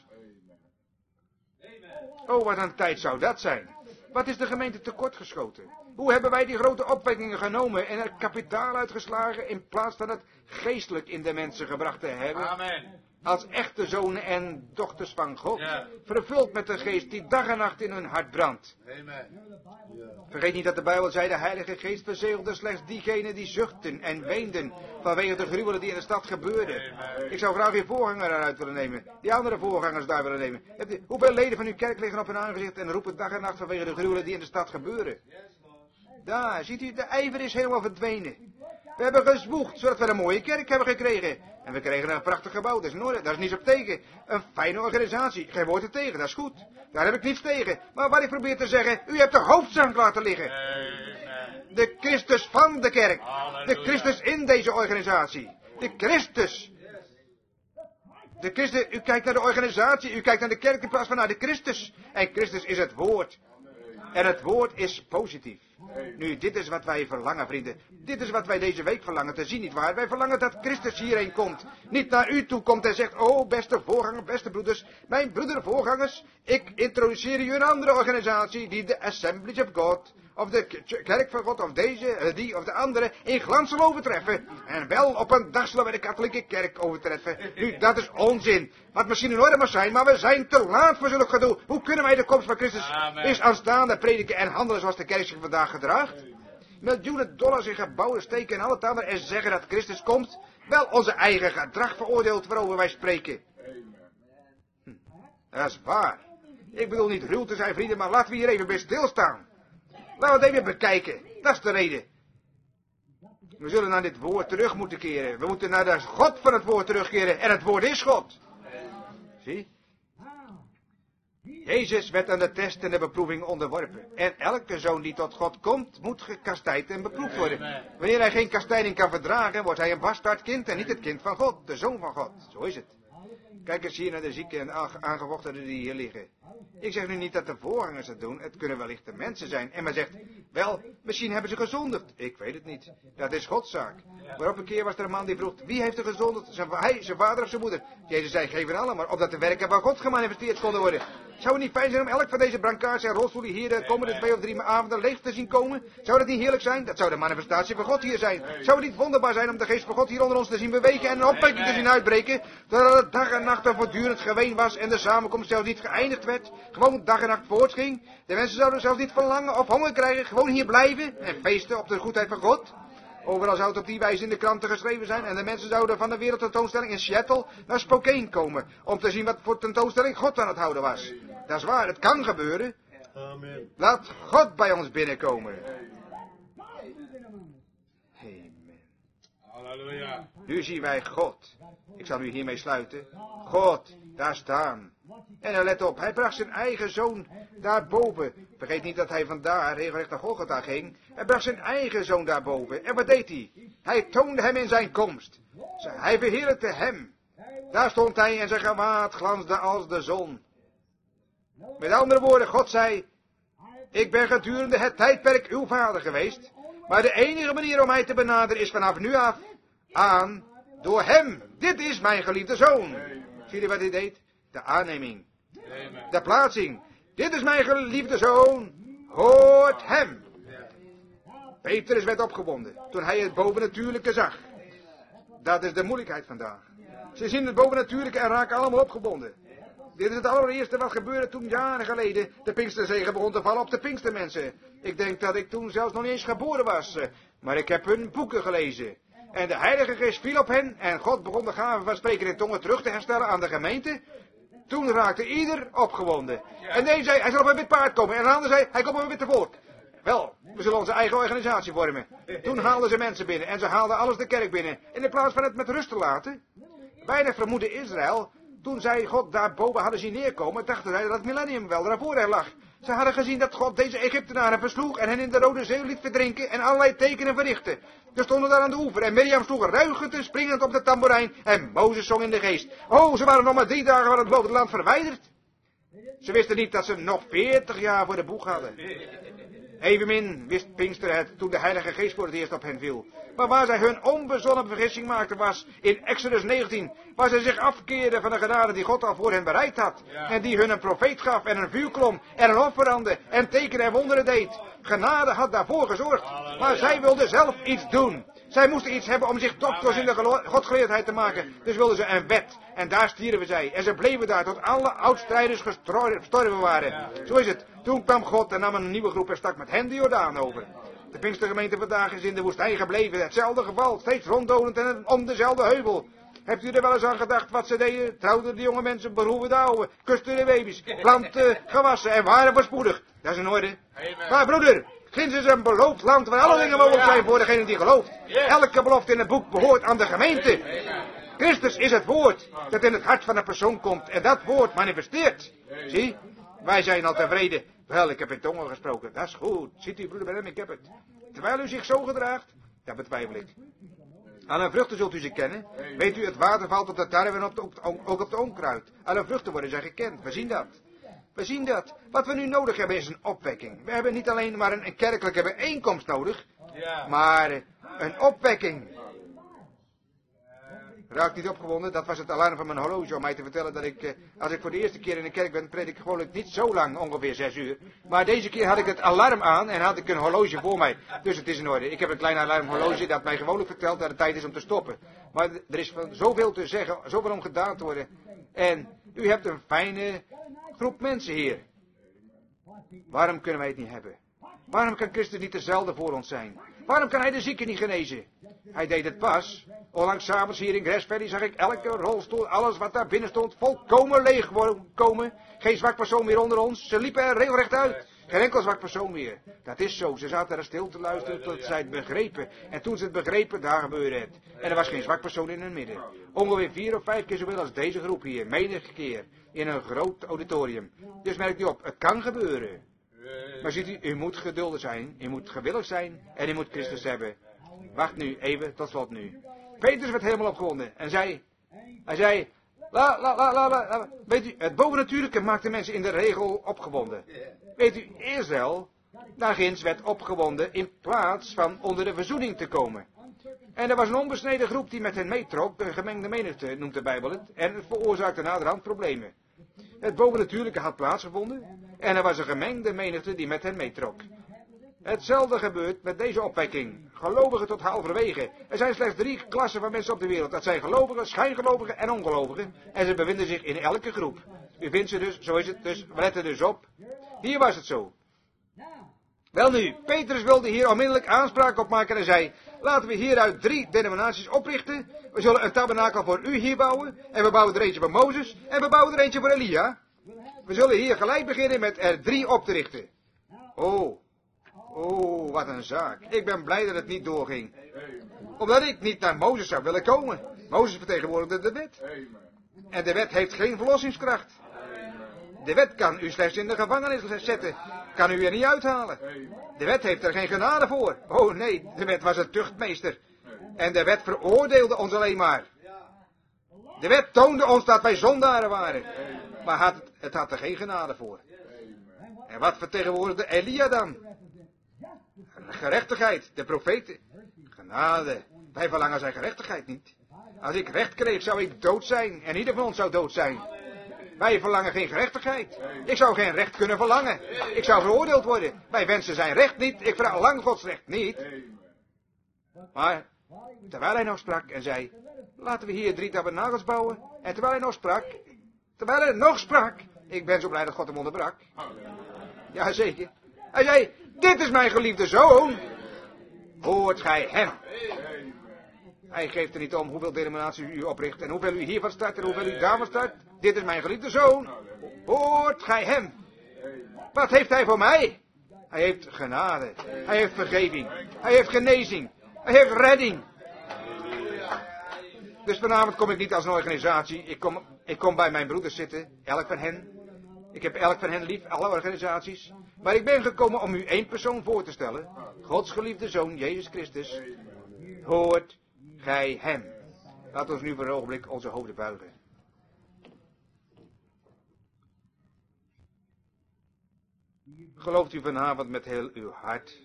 Oh, wat een tijd zou dat zijn. Wat is de gemeente tekortgeschoten? Hoe hebben wij die grote opwekkingen genomen en er kapitaal uitgeslagen in plaats van het geestelijk in de mensen gebracht te hebben? Amen. Als echte zonen en dochters van God, Ja. vervuld met de geest die dag en nacht in hun hart brandt. Amen. Vergeet niet dat de Bijbel zei, de Heilige Geest verzegelde slechts diegenen die zuchtten en weenden vanwege de gruwelen die in de stad gebeurden. Amen. Ik zou graag uw voorganger eruit willen nemen, die andere voorgangers daar willen nemen. Hebt u- Hoeveel leden van uw kerk liggen op hun aangezicht en roepen dag en nacht vanwege de gruwelen die in de stad gebeuren? Daar, ziet u, de ijver is helemaal verdwenen. We hebben gezwoegd, zodat we een mooie kerk hebben gekregen. En we kregen een prachtig gebouw, dat is in orde, daar is niets op tegen. Een fijne organisatie, geen woord er tegen, dat is goed. Daar heb ik niets tegen. Maar wat ik probeer te zeggen, u hebt de hoofdzaak laten liggen. Amen. De Christus van de kerk. De Halleluja. Christus in deze organisatie. De Christus. De Christus, u kijkt naar de organisatie, u kijkt naar de kerk in plaats van naar de Christus. En Christus is het woord. En het woord is positief. Nu, dit is wat wij verlangen, vrienden. Dit is wat wij deze week verlangen te zien, nietwaar? Wij verlangen dat Christus hierheen komt. Niet naar u toe komt en zegt, oh, beste voorgangers, beste broeders, mijn broeder voorgangers, ik introduceer u een andere organisatie die de Assemblies of God, of de k- kerk van God, of deze, eh, die of de andere, in glans zal overtreffen. En wel op een dag zullen we de katholieke kerk overtreffen. Nu, dat is onzin. Wat misschien in orde mag zijn, maar we zijn te laat voor zulk gedoe. Hoe kunnen wij de komst van Christus Amen. is aanstaande prediken en handelen zoals de kerk zich vandaag gedraagt? Miljoenen dollars in gebouwen steken en al het andere en zeggen dat Christus komt. Wel onze eigen gedrag veroordeelt waarover wij spreken. Hm, dat is waar. Ik bedoel niet ruw te zijn, vrienden, maar laten we hier even bij stilstaan. Laten we het even bekijken. Dat is de reden. We zullen naar dit woord terug moeten keren. We moeten naar de God van het woord terugkeren. En het woord is God. Zie? Jezus werd aan de test en de beproeving onderworpen. En elke zoon die tot God komt, moet gekastijd en beproefd worden. Wanneer hij geen kastijding kan verdragen, wordt hij een bastaard kind en niet het kind van God, de zoon van God. Zo is het. Kijk eens hier naar de zieken en aange- aangevochtenen die hier liggen. Ik zeg nu niet dat de voorgangers het doen, het kunnen wellicht de mensen zijn. En men zegt, wel, misschien hebben ze gezondigd. Ik weet het niet. Dat is Gods zaak. Maar op een keer was er een man die vroeg, wie heeft er gezondigd? Zijn, hij, zijn vader of zijn moeder? Jezus zei, geef het allemaal, opdat de werken van God gemanifesteerd konden worden. Zou het niet fijn zijn om elk van deze brancards en rolstoelen hier de komende twee of drie avonden leeg te zien komen? Zou dat niet heerlijk zijn? Dat zou de manifestatie van God hier zijn. Zou het niet wonderbaar zijn om de geest van God hier onder ons te zien bewegen en een opwekking te zien uitbreken? Terwijl het dag en nacht een voortdurend geween was en de samenkomst zelfs niet geëindigd werd. Gewoon dag en nacht voortging. De mensen zouden zelfs niet verlangen of honger krijgen. Gewoon hier blijven en feesten op de goedheid van God. Overal zou het op die wijze in de kranten geschreven zijn. En de mensen zouden van de wereldtentoonstelling in Seattle naar Spokane komen. Om te zien wat voor tentoonstelling God aan het houden was. Dat is waar, het kan gebeuren. Amen. Laat God bij ons binnenkomen. Amen. Halleluja. Nu zien wij God. Ik zal u hiermee sluiten. God, daar staan. En hij let op, hij bracht zijn eigen zoon daarboven. Vergeet niet dat hij vandaar regelrecht naar Golgotha ging. Hij bracht zijn eigen zoon daarboven. En wat deed hij? Hij toonde hem in zijn komst. Hij verheerlijkte hem. Daar stond hij en zijn gewaad glansde als de zon. Met andere woorden, God zei, ik ben gedurende het tijdperk uw vader geweest. Maar de enige manier om mij te benaderen is vanaf nu af aan door hem. Dit is mijn geliefde zoon. Zie je wat hij deed? De aanneming. Amen. De plaatsing. Dit is mijn geliefde zoon, hoort hem. Petrus werd opgewonden toen hij het bovennatuurlijke zag. Dat is de moeilijkheid vandaag. Ze zien het bovennatuurlijke en raken allemaal opgebonden. Dit is het allereerste wat gebeurde toen jaren geleden de Pinksterzegen begon te vallen op de Pinkstermensen. Ik denk dat ik toen zelfs nog niet eens geboren was. Maar ik heb hun boeken gelezen. En de Heilige Geest viel op hen en God begon de gave van spreken in tongen terug te herstellen aan de gemeente. Toen raakte ieder opgewonden. En de een zei, hij zal op een wit paard komen. En de ander zei, hij komt op een witte volk. Wel, we zullen onze eigen organisatie vormen. Toen haalden ze mensen binnen en ze haalden alles de kerk binnen. En in plaats van het met rust te laten. Weinig vermoedde Israël, toen zij God daarboven hadden zien neerkomen, dachten zij dat het millennium wel daarvoor hen lag. Ze hadden gezien dat God deze Egyptenaren versloeg en hen in de Rode Zee liet verdrinken en allerlei tekenen verrichtte. Ze stonden daar aan de oever en Mirjam sloeg ruigend en springend op de tamboerijn en Mozes zong in de geest. Oh, ze waren nog maar drie dagen van het beloofde land verwijderd. Ze wisten niet dat ze nog veertig jaar voor de boeg hadden. Evenmin wist Pinkster het toen de Heilige Geest voor het eerst op hen viel. Maar waar zij hun onbezonnen vergissing maakten was in Exodus negentien, waar zij zich afkeerden van de genade die God al voor hen bereid had. Ja. En die hun een profeet gaf en een vuurklom en een offerande en tekenen en wonderen deed. Genade had daarvoor gezorgd, Halleluja. Maar zij wilden zelf iets doen. Zij moesten iets hebben om zich dokters in de godgeleerdheid te maken. Dus wilden ze een wet. En daar stierven zij. En ze bleven daar tot alle oudstrijders gestorven waren. Ja. Zo is het. Toen kwam God en nam een nieuwe groep en stak met hen de Jordaan over. De Pinkstergemeente vandaag is in de woestijn gebleven. Hetzelfde geval. Steeds ronddolend en om dezelfde heuvel. Hebt u er wel eens aan gedacht wat ze deden? Trouwden de jonge mensen, beroeven de oude, kusten de baby's, planten gewassen en waren voorspoedig. Dat is in orde. Maar broeder, ginds is een beloofd land waar alle dingen mogelijk zijn voor degene die gelooft. Elke belofte in het boek behoort aan de gemeente. Christus is het woord dat in het hart van een persoon komt en dat woord manifesteert. Zie, wij zijn al tevreden. Wel, ik heb in tongen gesproken. Dat is goed. Ziet u, broeder Branham, ik heb het. Terwijl u zich zo gedraagt, dat betwijfel ik. Aan hun vruchten zult u ze kennen. Weet u, het water valt op de tarwe en op de, op, ook op de onkruid. Aan hun vruchten worden zij gekend. We zien dat. We zien dat. Wat we nu nodig hebben is een opwekking. We hebben niet alleen maar een, een kerkelijke bijeenkomst nodig, maar een opwekking. Raakt niet opgewonden, dat was het alarm van mijn horloge om mij te vertellen dat ik, eh, als ik voor de eerste keer in de kerk ben, predik ik gewoonlijk niet zo lang, ongeveer zes uur. Maar deze keer had ik het alarm aan en had ik een horloge voor mij. Dus het is in orde. Ik heb een klein alarmhorloge dat mij gewoonlijk vertelt dat het tijd is om te stoppen. Maar er is zoveel te zeggen, zoveel om gedaan te worden. En u hebt een fijne groep mensen hier. Waarom kunnen wij het niet hebben? Waarom kan Christus niet dezelfde voor ons zijn? Waarom kan hij de zieken niet genezen? Hij deed het pas. Onlangs 's avonds hier in Grass zag ik elke rolstoel, alles wat daar binnen stond, volkomen leeg komen. Geen zwak persoon meer onder ons. Ze liepen er regelrecht uit. Geen enkel zwak persoon meer. Dat is zo. Ze zaten er stil te luisteren tot zij het begrepen. En toen ze het begrepen, daar gebeurde het. En er was geen zwak persoon in hun midden. Ongeveer vier of vijf keer zoveel als deze groep hier. Menige keer. In een groot auditorium. Dus merkt u op, het kan gebeuren. Maar ziet u, u moet geduldig zijn. U moet gewillig zijn. En u moet Christus hebben. Wacht nu, even, tot slot nu. Petrus werd helemaal opgewonden. En zei, hij zei, la, la, la, la, la. Weet u, het bovennatuurlijke maakt de mensen in de regel opgewonden. Weet u, Israël, daarginds werd opgewonden in plaats van onder de verzoening te komen. En er was een onbesneden groep die met hen meetrok, de gemengde menigte noemt de Bijbel het, en het veroorzaakte naderhand problemen. Het bovennatuurlijke had plaatsgevonden en er was een gemengde menigte die met hen meetrok. Hetzelfde gebeurt met deze opwekking. Gelovigen tot halverwege. Er zijn slechts drie klassen van mensen op de wereld. Dat zijn gelovigen, schijngelovigen en ongelovigen. En ze bevinden zich in elke groep. U vindt ze dus, zo is het dus, we letten dus op. Hier was het zo. Welnu, Petrus wilde hier onmiddellijk aanspraak op maken en zei, laten we hieruit drie denominaties oprichten. We zullen een tabernakel voor u hier bouwen. En we bouwen er eentje voor Mozes. En we bouwen er eentje voor Elia. We zullen hier gelijk beginnen met er drie op te richten. Oh. Oh, wat een zaak. Ik ben blij dat het niet doorging. Omdat ik niet naar Mozes zou willen komen. Mozes vertegenwoordigde de wet. En de wet heeft geen verlossingskracht. De wet kan u slechts in de gevangenis zetten. Kan u er niet uithalen. De wet heeft er geen genade voor. Oh nee, de wet was een tuchtmeester. En de wet veroordeelde ons alleen maar. De wet toonde ons dat wij zondaren waren. Maar had, het had er geen genade voor. En wat vertegenwoordigde Elia dan? Gerechtigheid, de profeten. Genade. Wij verlangen zijn gerechtigheid niet. Als ik recht kreeg, zou ik dood zijn. En ieder van ons zou dood zijn. Wij verlangen geen gerechtigheid. Ik zou geen recht kunnen verlangen. Ik zou veroordeeld worden. Wij wensen zijn recht niet. Ik verlang Gods recht niet. Maar, terwijl hij nog sprak en zei, laten we hier drie tabernakels bouwen. En terwijl hij nog sprak, terwijl hij nog sprak, ik ben zo blij dat God hem onderbrak. Ja, zeker. Hij zei, dit is mijn geliefde zoon. Hoort gij hem. Hij geeft er niet om hoeveel denominaties u opricht en hoeveel u hiervan start en hoeveel u daarvan start. Dit is mijn geliefde zoon. Hoort gij hem. Wat heeft hij voor mij? Hij heeft genade. Hij heeft vergeving. Hij heeft genezing. Hij heeft redding. Dus vanavond kom ik niet als een organisatie. Ik kom, ik kom bij mijn broeders zitten. Elk van hen. Ik heb elk van hen lief, alle organisaties. Maar ik ben gekomen om u één persoon voor te stellen. Gods geliefde zoon, Jezus Christus. Hoort gij hem. Laat ons nu voor een ogenblik onze hoofden buigen. Gelooft u vanavond met heel uw hart.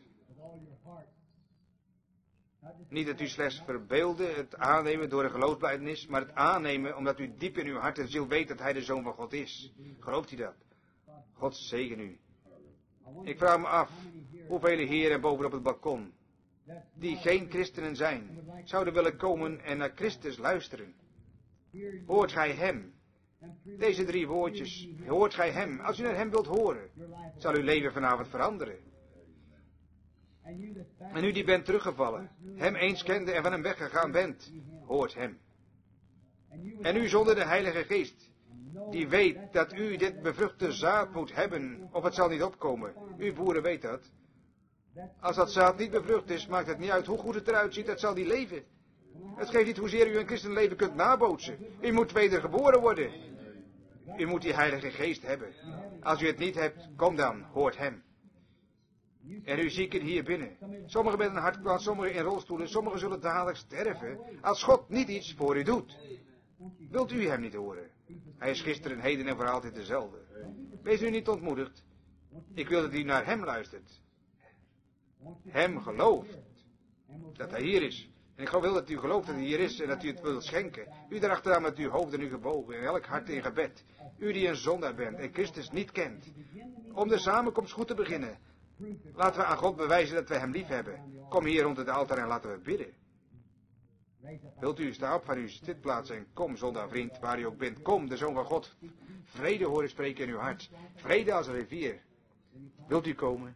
Niet dat u slechts verbeelde het aannemen door een geloofsbelijdenis, maar het aannemen omdat u diep in uw hart en ziel weet dat hij de Zoon van God is. Gelooft u dat? God zegen u. Ik vraag me af, hoeveel heren boven op het balkon, die geen christenen zijn, zouden willen komen en naar Christus luisteren. Hoort gij hem? Deze drie woordjes, hoort gij hem? Als u naar hem wilt horen, zal uw leven vanavond veranderen. En u die bent teruggevallen, hem eens kende en van hem weggegaan bent, hoort hem. En u zonder de Heilige Geest, die weet dat u dit bevruchte zaad moet hebben, of het zal niet opkomen. U boeren weet dat. Als dat zaad niet bevrucht is, maakt het niet uit hoe goed het eruit ziet, het zal niet leven. Het geeft niet hoezeer u een christenleven kunt nabootsen. U moet wedergeboren worden. U moet die Heilige Geest hebben. Als u het niet hebt, kom dan, hoort hem. En u zieken hier binnen. Sommigen met een hartklacht, sommigen in rolstoelen, sommigen zullen dadelijk sterven, als God niet iets voor u doet. Wilt u hem niet horen? Hij is gisteren, heden en voor altijd dezelfde. Wees u niet ontmoedigd. Ik wil dat u naar hem luistert. Hem gelooft dat hij hier is. En ik wil dat u gelooft dat hij hier is en dat u het wilt schenken. U daarachteraan met uw hoofden nu gebogen en elk hart in gebed. U die een zondaar bent en Christus niet kent. Om de samenkomst goed te beginnen. Laten we aan God bewijzen dat we hem lief hebben. Kom hier rond het altaar en laten we bidden. Wilt u sta op van uw zitplaats en kom, zondaar vriend, waar u ook bent. Kom, de Zoon van God. Vrede horen spreken in uw hart. Vrede als een rivier. Wilt u komen?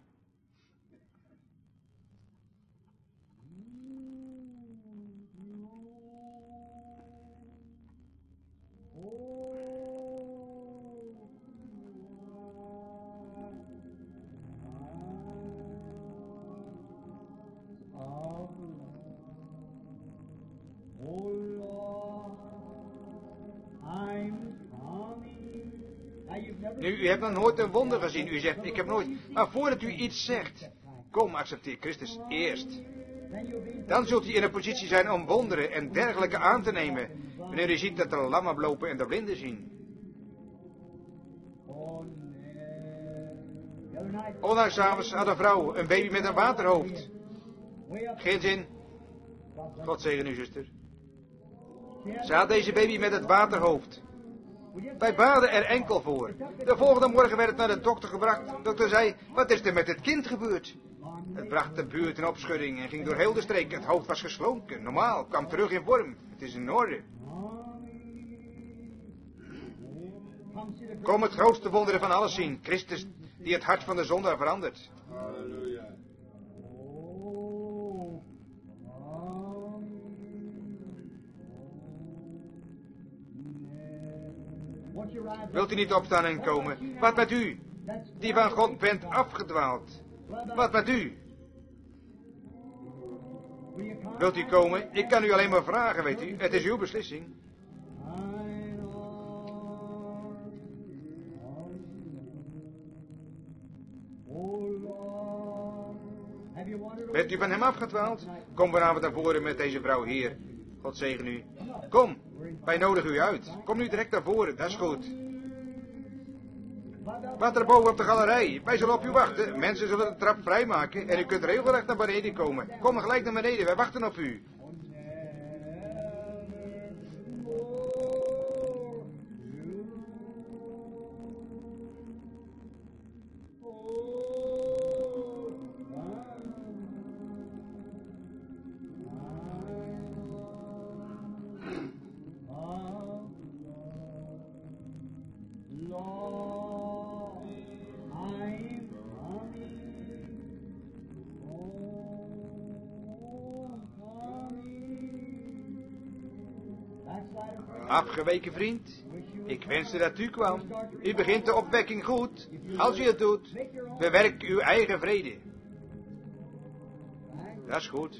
Nu, u hebt nog nooit een wonder gezien. U zegt, ik heb nooit... Maar voordat u iets zegt, kom, accepteer Christus eerst. Dan zult u in een positie zijn om wonderen en dergelijke aan te nemen. Wanneer u ziet dat de lammen lopen en de blinden zien. Ondanks 's avonds had een vrouw een baby met een waterhoofd. Geen zin. God zegen u, zuster. Ze had deze baby met het waterhoofd. Wij baden er enkel voor. De volgende morgen werd het naar de dokter gebracht. De dokter zei, wat is er met het kind gebeurd? Het bracht de buurt in opschudding en ging door heel de streek. Het hoofd was geslonken. Normaal, kwam terug in vorm. Het is in orde. Kom het grootste wonderen van alles zien. Christus, die het hart van de zondaar verandert. Halleluja. Wilt u niet opstaan en komen? Wat met u? Die van God bent afgedwaald. Wat met u? Wilt u komen? Ik kan u alleen maar vragen, weet u. Het is uw beslissing. Bent u van hem afgedwaald? Kom vanavond naar voren met deze vrouw hier. God zegen u. Kom, wij nodigen u uit. Kom nu direct naar voren, dat is goed. Wat er boven op de galerij. Wij zullen op u wachten. Mensen zullen de trap vrijmaken en u kunt regelrecht naar beneden komen. Kom gelijk naar beneden, wij wachten op u. Afgeweken vriend, ik wenste dat u kwam. U begint de opwekking goed. Als u het doet, bewerk uw eigen vrede. Dat is goed.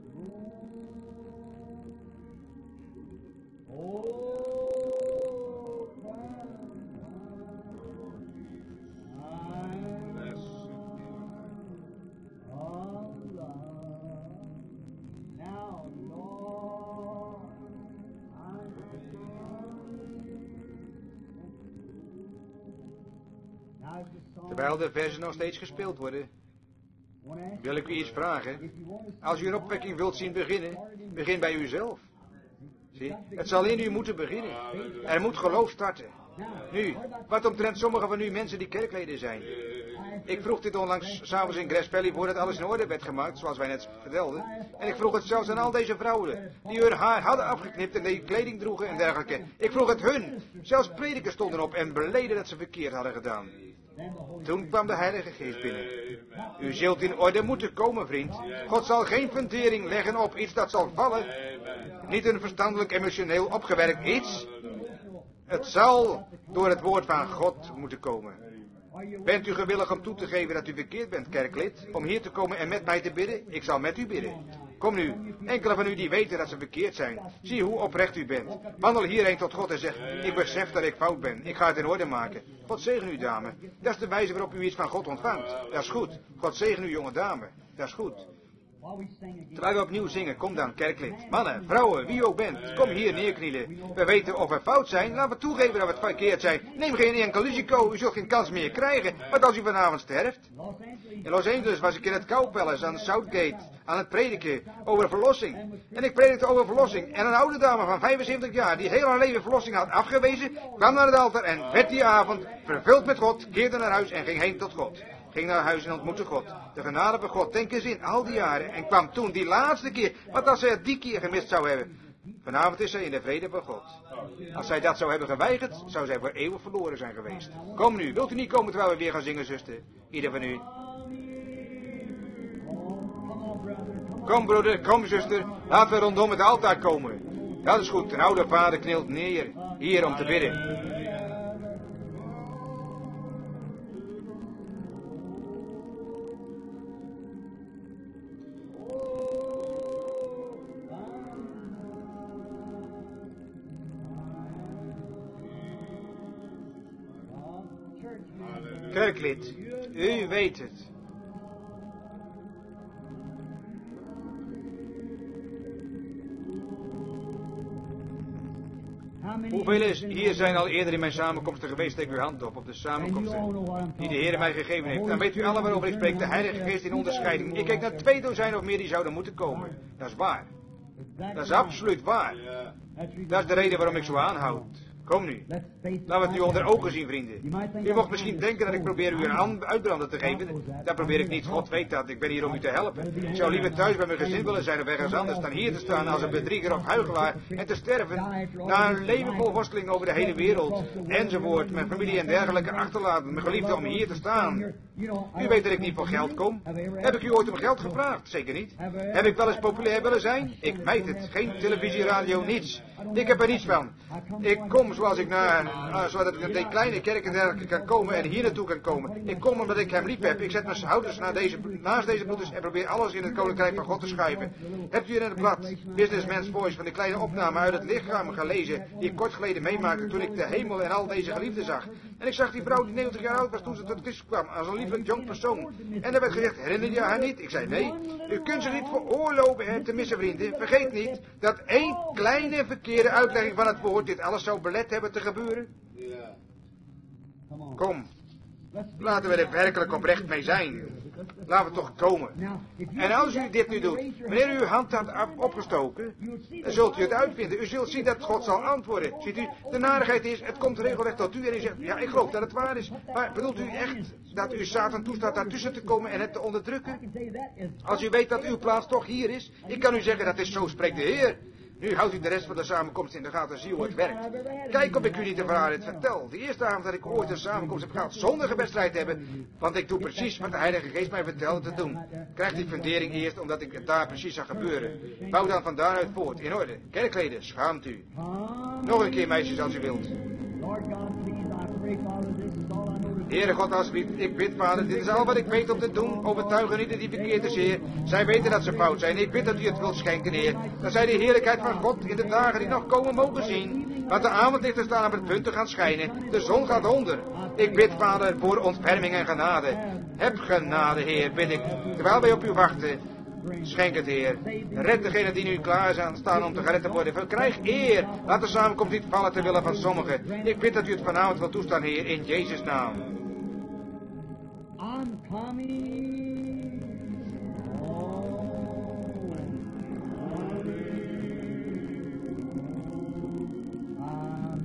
Terwijl de versen nog steeds gespeeld worden, wil ik u iets vragen. Als u een opwekking wilt zien beginnen, begin bij uzelf. Zie, het zal in u moeten beginnen. Er moet geloof starten. Nu, wat omtrent sommige van u mensen die kerkleden zijn. Ik vroeg dit onlangs s'avonds in Graspelli voordat alles in orde werd gemaakt, zoals wij net vertelden. En ik vroeg het zelfs aan al deze vrouwen, die hun haar hadden afgeknipt en die kleding droegen en dergelijke. Ik vroeg het hun. Zelfs predikers stonden op en beleden dat ze verkeerd hadden gedaan. Toen kwam de Heilige Geest binnen. U zult in orde moeten komen, vriend. God zal geen fundering leggen op iets dat zal vallen. Niet een verstandelijk, emotioneel opgewerkt iets. Het zal door het woord van God moeten komen. Bent u gewillig om toe te geven dat u verkeerd bent, kerklid? Om hier te komen en met mij te bidden? Ik zal met u bidden. Kom nu, enkele van u die weten dat ze verkeerd zijn. Zie hoe oprecht u bent. Wandel hierheen tot God en zeg, ik besef dat ik fout ben. Ik ga het in orde maken. God zegen u, dame. Dat is de wijze waarop u iets van God ontvangt. Dat is goed. God zegen u, jonge dame. Dat is goed. Terwijl we opnieuw zingen, kom dan, kerklid. Mannen, vrouwen, wie u ook bent, kom hier neerknielen. We weten of we fout zijn, laten we toegeven dat we het verkeerd zijn. Neem geen enkel risico, u zult geen kans meer krijgen. Wat als u vanavond sterft? In Los Angeles was ik in het Cow Palace aan Southgate aan het prediken over verlossing. En ik predikte over verlossing. En een oude dame van vijfenzeventig jaar, die heel haar leven verlossing had afgewezen, kwam naar het altaar en werd die avond vervuld met God, keerde naar huis en ging heen tot God. Ging naar huis en ontmoette God. De genade van God, denk eens in, al die jaren. En kwam toen die laatste keer, wat als zij het die keer gemist zou hebben. Vanavond is zij in de vrede van God. Als zij dat zou hebben geweigerd, zou zij voor eeuwig verloren zijn geweest. Kom nu, wilt u niet komen terwijl we weer gaan zingen, zuster? Ieder van u. Kom, broeder, kom, zuster. Laten we rondom het altaar komen. Dat is goed, een oude vader knielt neer, hier om te bidden. Kerklid, u weet het. Hoeveel hier zijn al eerder in mijn samenkomsten geweest? Steek uw hand op op de samenkomsten die de Heer mij gegeven heeft. Dan weet u allen waarover ik spreek. De Heilige Geest in onderscheiding. Ik kijk naar twee dozijn of meer die zouden moeten komen. Dat is waar. Dat is absoluut waar. Dat is de reden waarom ik zo aanhoud. Kom nu. Laten we het nu onder ogen zien, vrienden. U mocht misschien denken dat ik probeer u een uitbrander te geven. Dat probeer ik niet. God weet dat. Ik ben hier om u te helpen. Ik zou liever thuis bij mijn gezin willen zijn of ergens anders dan hier te staan als een bedrieger of huichelaar en te sterven na een leven vol worsteling over de hele wereld enzovoort. Mijn familie en dergelijke achterlaten. Mijn geliefde om hier te staan. U weet dat ik niet voor geld kom. Heb ik u ooit om geld gevraagd? Zeker niet. Heb ik wel eens populair willen zijn? Ik meid het. Geen televisie, radio, niets. Ik heb er niets van. Ik kom zoals ik naar, uh, zodat ik naar de kleine kerk en dergelijke kan komen en hier naartoe kan komen. Ik kom omdat ik hem lief heb. Ik zet mijn schouders naar deze, naast deze broeders en probeer alles in het koninkrijk van God te schuiven. Hebt u in het blad Businessman's Voice van de kleine opname uit het lichaam gelezen die ik kort geleden meemaakte toen ik de hemel en al deze geliefden zag? En ik zag die vrouw die negentig jaar oud was toen ze tot Christus kwam, als een lieflijk jong persoon. En er werd gezegd, herinner je haar niet? Ik zei, nee, u kunt ze niet veroorloven hem te missen, vrienden. Vergeet niet dat één kleine verkeerde uitlegging van het woord dit alles zou belet hebben te gebeuren. Kom, laten we er werkelijk oprecht mee zijn. Laten we toch komen. En als u dit nu doet, wanneer u uw hand had opgestoken, dan zult u het uitvinden. U zult zien dat God zal antwoorden. Ziet u, de narigheid is, het komt regelrecht tot u en u zegt, ja, ik geloof dat het waar is. Maar bedoelt u echt dat u Satan toestaat daartussen te komen en het te onderdrukken? Als u weet dat uw plaats toch hier is, ik kan u zeggen, dat is zo spreekt de Heer. Nu houdt u de rest van de samenkomst in de gaten en zie hoe het werkt. Kijk of ik u niet de waarheid vertel. De eerste avond dat ik ooit een samenkomst heb gehad zonder gebedstrijd te hebben, want ik doe precies wat de Heilige Geest mij vertelde te doen. Krijg die fundering eerst, omdat ik het daar precies zag gebeuren. Bouw dan van daaruit voort. In orde. Kerkleden, schaamt u. Nog een keer, meisjes, als u wilt. Heere God, alsjeblieft, ik bid, Vader, dit is al wat ik weet om te doen. Overtuigen ieder die verkeerd is, Heer. Zij weten dat ze fout zijn. Ik bid dat u het wilt schenken, Heer. Dat zij de heerlijkheid van God in de dagen die nog komen mogen zien. Want de avondlichten staan op het punt te gaan schijnen. De zon gaat onder. Ik bid, Vader, voor ontferming en genade. Heb genade, Heer, bid ik. Terwijl wij op u wachten. Schenk het, Heer. Red degenen die nu klaar zijn staan om te gered te worden. Verkrijg eer. Laat de samenkomst niet vallen ter wille van sommigen. Ik bid dat u het vanavond wilt toestaan, Heer, in Jezus' naam. I'm coming. Oh, I'm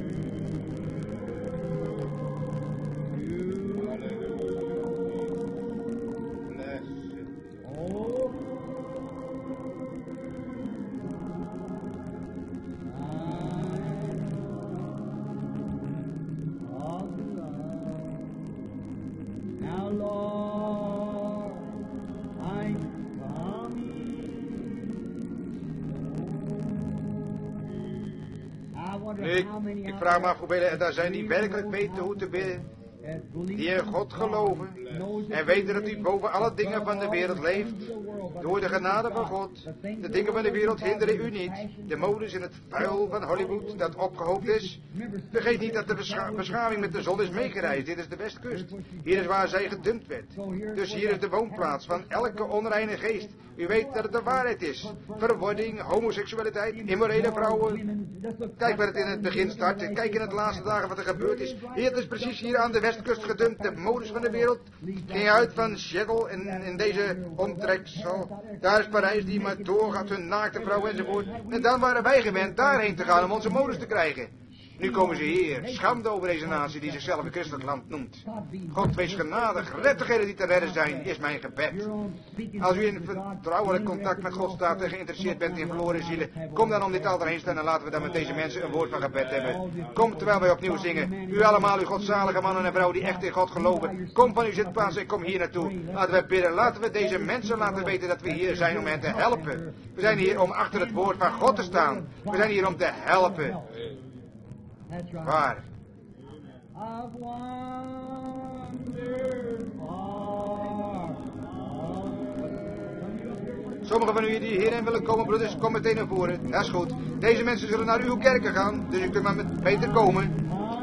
Nu, ik, ik vraag me af hoeveel er daar zijn die werkelijk weten hoe te bidden. Die in God geloven en weten dat u boven alle dingen van de wereld leeft. Door de genade van God. De dingen van de wereld hinderen u niet. De modes en het vuil van Hollywood dat opgehoopt is. Vergeet niet dat de bescha beschaving met de zon is meegereisd. Dit is de Westkust. Hier is waar zij gedumpt werd. Dus hier is de woonplaats van elke onreine geest. U weet dat het de waarheid is. Verwording, homoseksualiteit, immorele vrouwen. Kijk waar het in het begin start. Kijk in het laatste dagen wat er gebeurd is. Hier is precies hier aan de Westkust gedumpt. De modus van de wereld ging uit van Seattle en in deze omtrek zo. Daar is Parijs die maar doorgaat, hun naakte vrouw enzovoort. En dan waren wij gewend daarheen te gaan om onze modus te krijgen. Nu komen ze hier. Schande over deze natie die zichzelf een christelijk land noemt. God wees genadig. Red degenen die te redden zijn, is mijn gebed. Als u in vertrouwelijk contact met God staat en geïnteresseerd bent in verloren zielen, kom dan om dit altaar heen staan en laten we dan met deze mensen een woord van gebed hebben. Kom terwijl wij opnieuw zingen. U allemaal, u godzalige mannen en vrouwen die echt in God geloven. Kom van uw zitplaats en kom hier naartoe. Laten we bidden. Laten we deze mensen laten weten dat we hier zijn om hen te helpen. We zijn hier om achter het woord van God te staan. We zijn hier om te helpen. Waar? Sommigen van u die hierin willen komen, broeders, kom meteen naar voren. Dat is goed. Deze mensen zullen naar uw kerken gaan, dus u kunt maar met beter komen.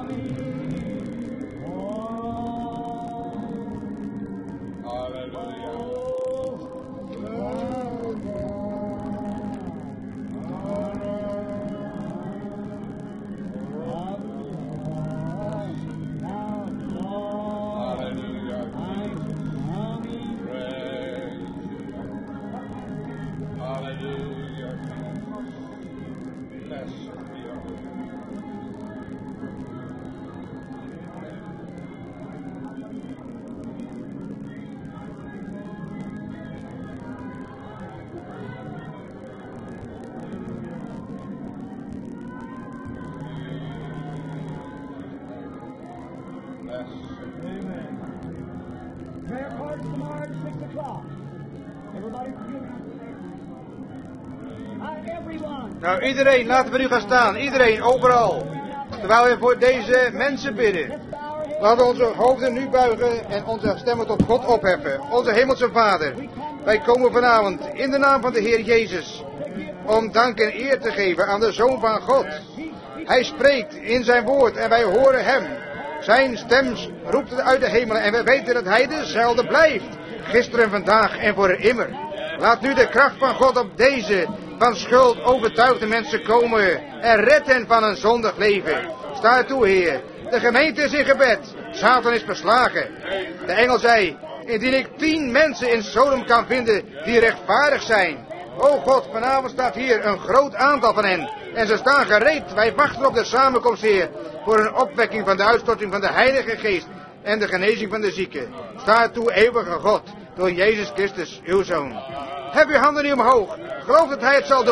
Nou, iedereen, laten we nu gaan staan. Iedereen, overal. Terwijl we voor deze mensen bidden. Laten we onze hoofden nu buigen en onze stemmen tot God opheffen. Onze hemelse Vader, wij komen vanavond in de naam van de Heer Jezus om dank en eer te geven aan de Zoon van God. Hij spreekt in zijn woord en wij horen hem. Zijn stem roept het uit de hemelen en we weten dat hij dezelfde blijft. Gisteren, vandaag en voor immer. Laat nu de kracht van God op deze van schuld overtuigde mensen komen en red hen van een zondig leven. Sta er toe, Heer. De gemeente is in gebed. Satan is verslagen. De engel zei, indien ik tien mensen in Sodom kan vinden die rechtvaardig zijn. O God, vanavond staat hier een groot aantal van hen. En ze staan gereed. Wij wachten op de samenkomst, Heer, voor een opwekking van de uitstorting van de Heilige Geest en de genezing van de zieken. Sta er toe, eeuwige God, door Jezus Christus, uw Zoon. Heb uw handen nu omhoog. Geloof dat hij het zal doen.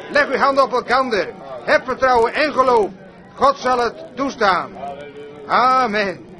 Leg uw handen op elkander. Heb vertrouwen en geloof. God zal het toestaan. Amen.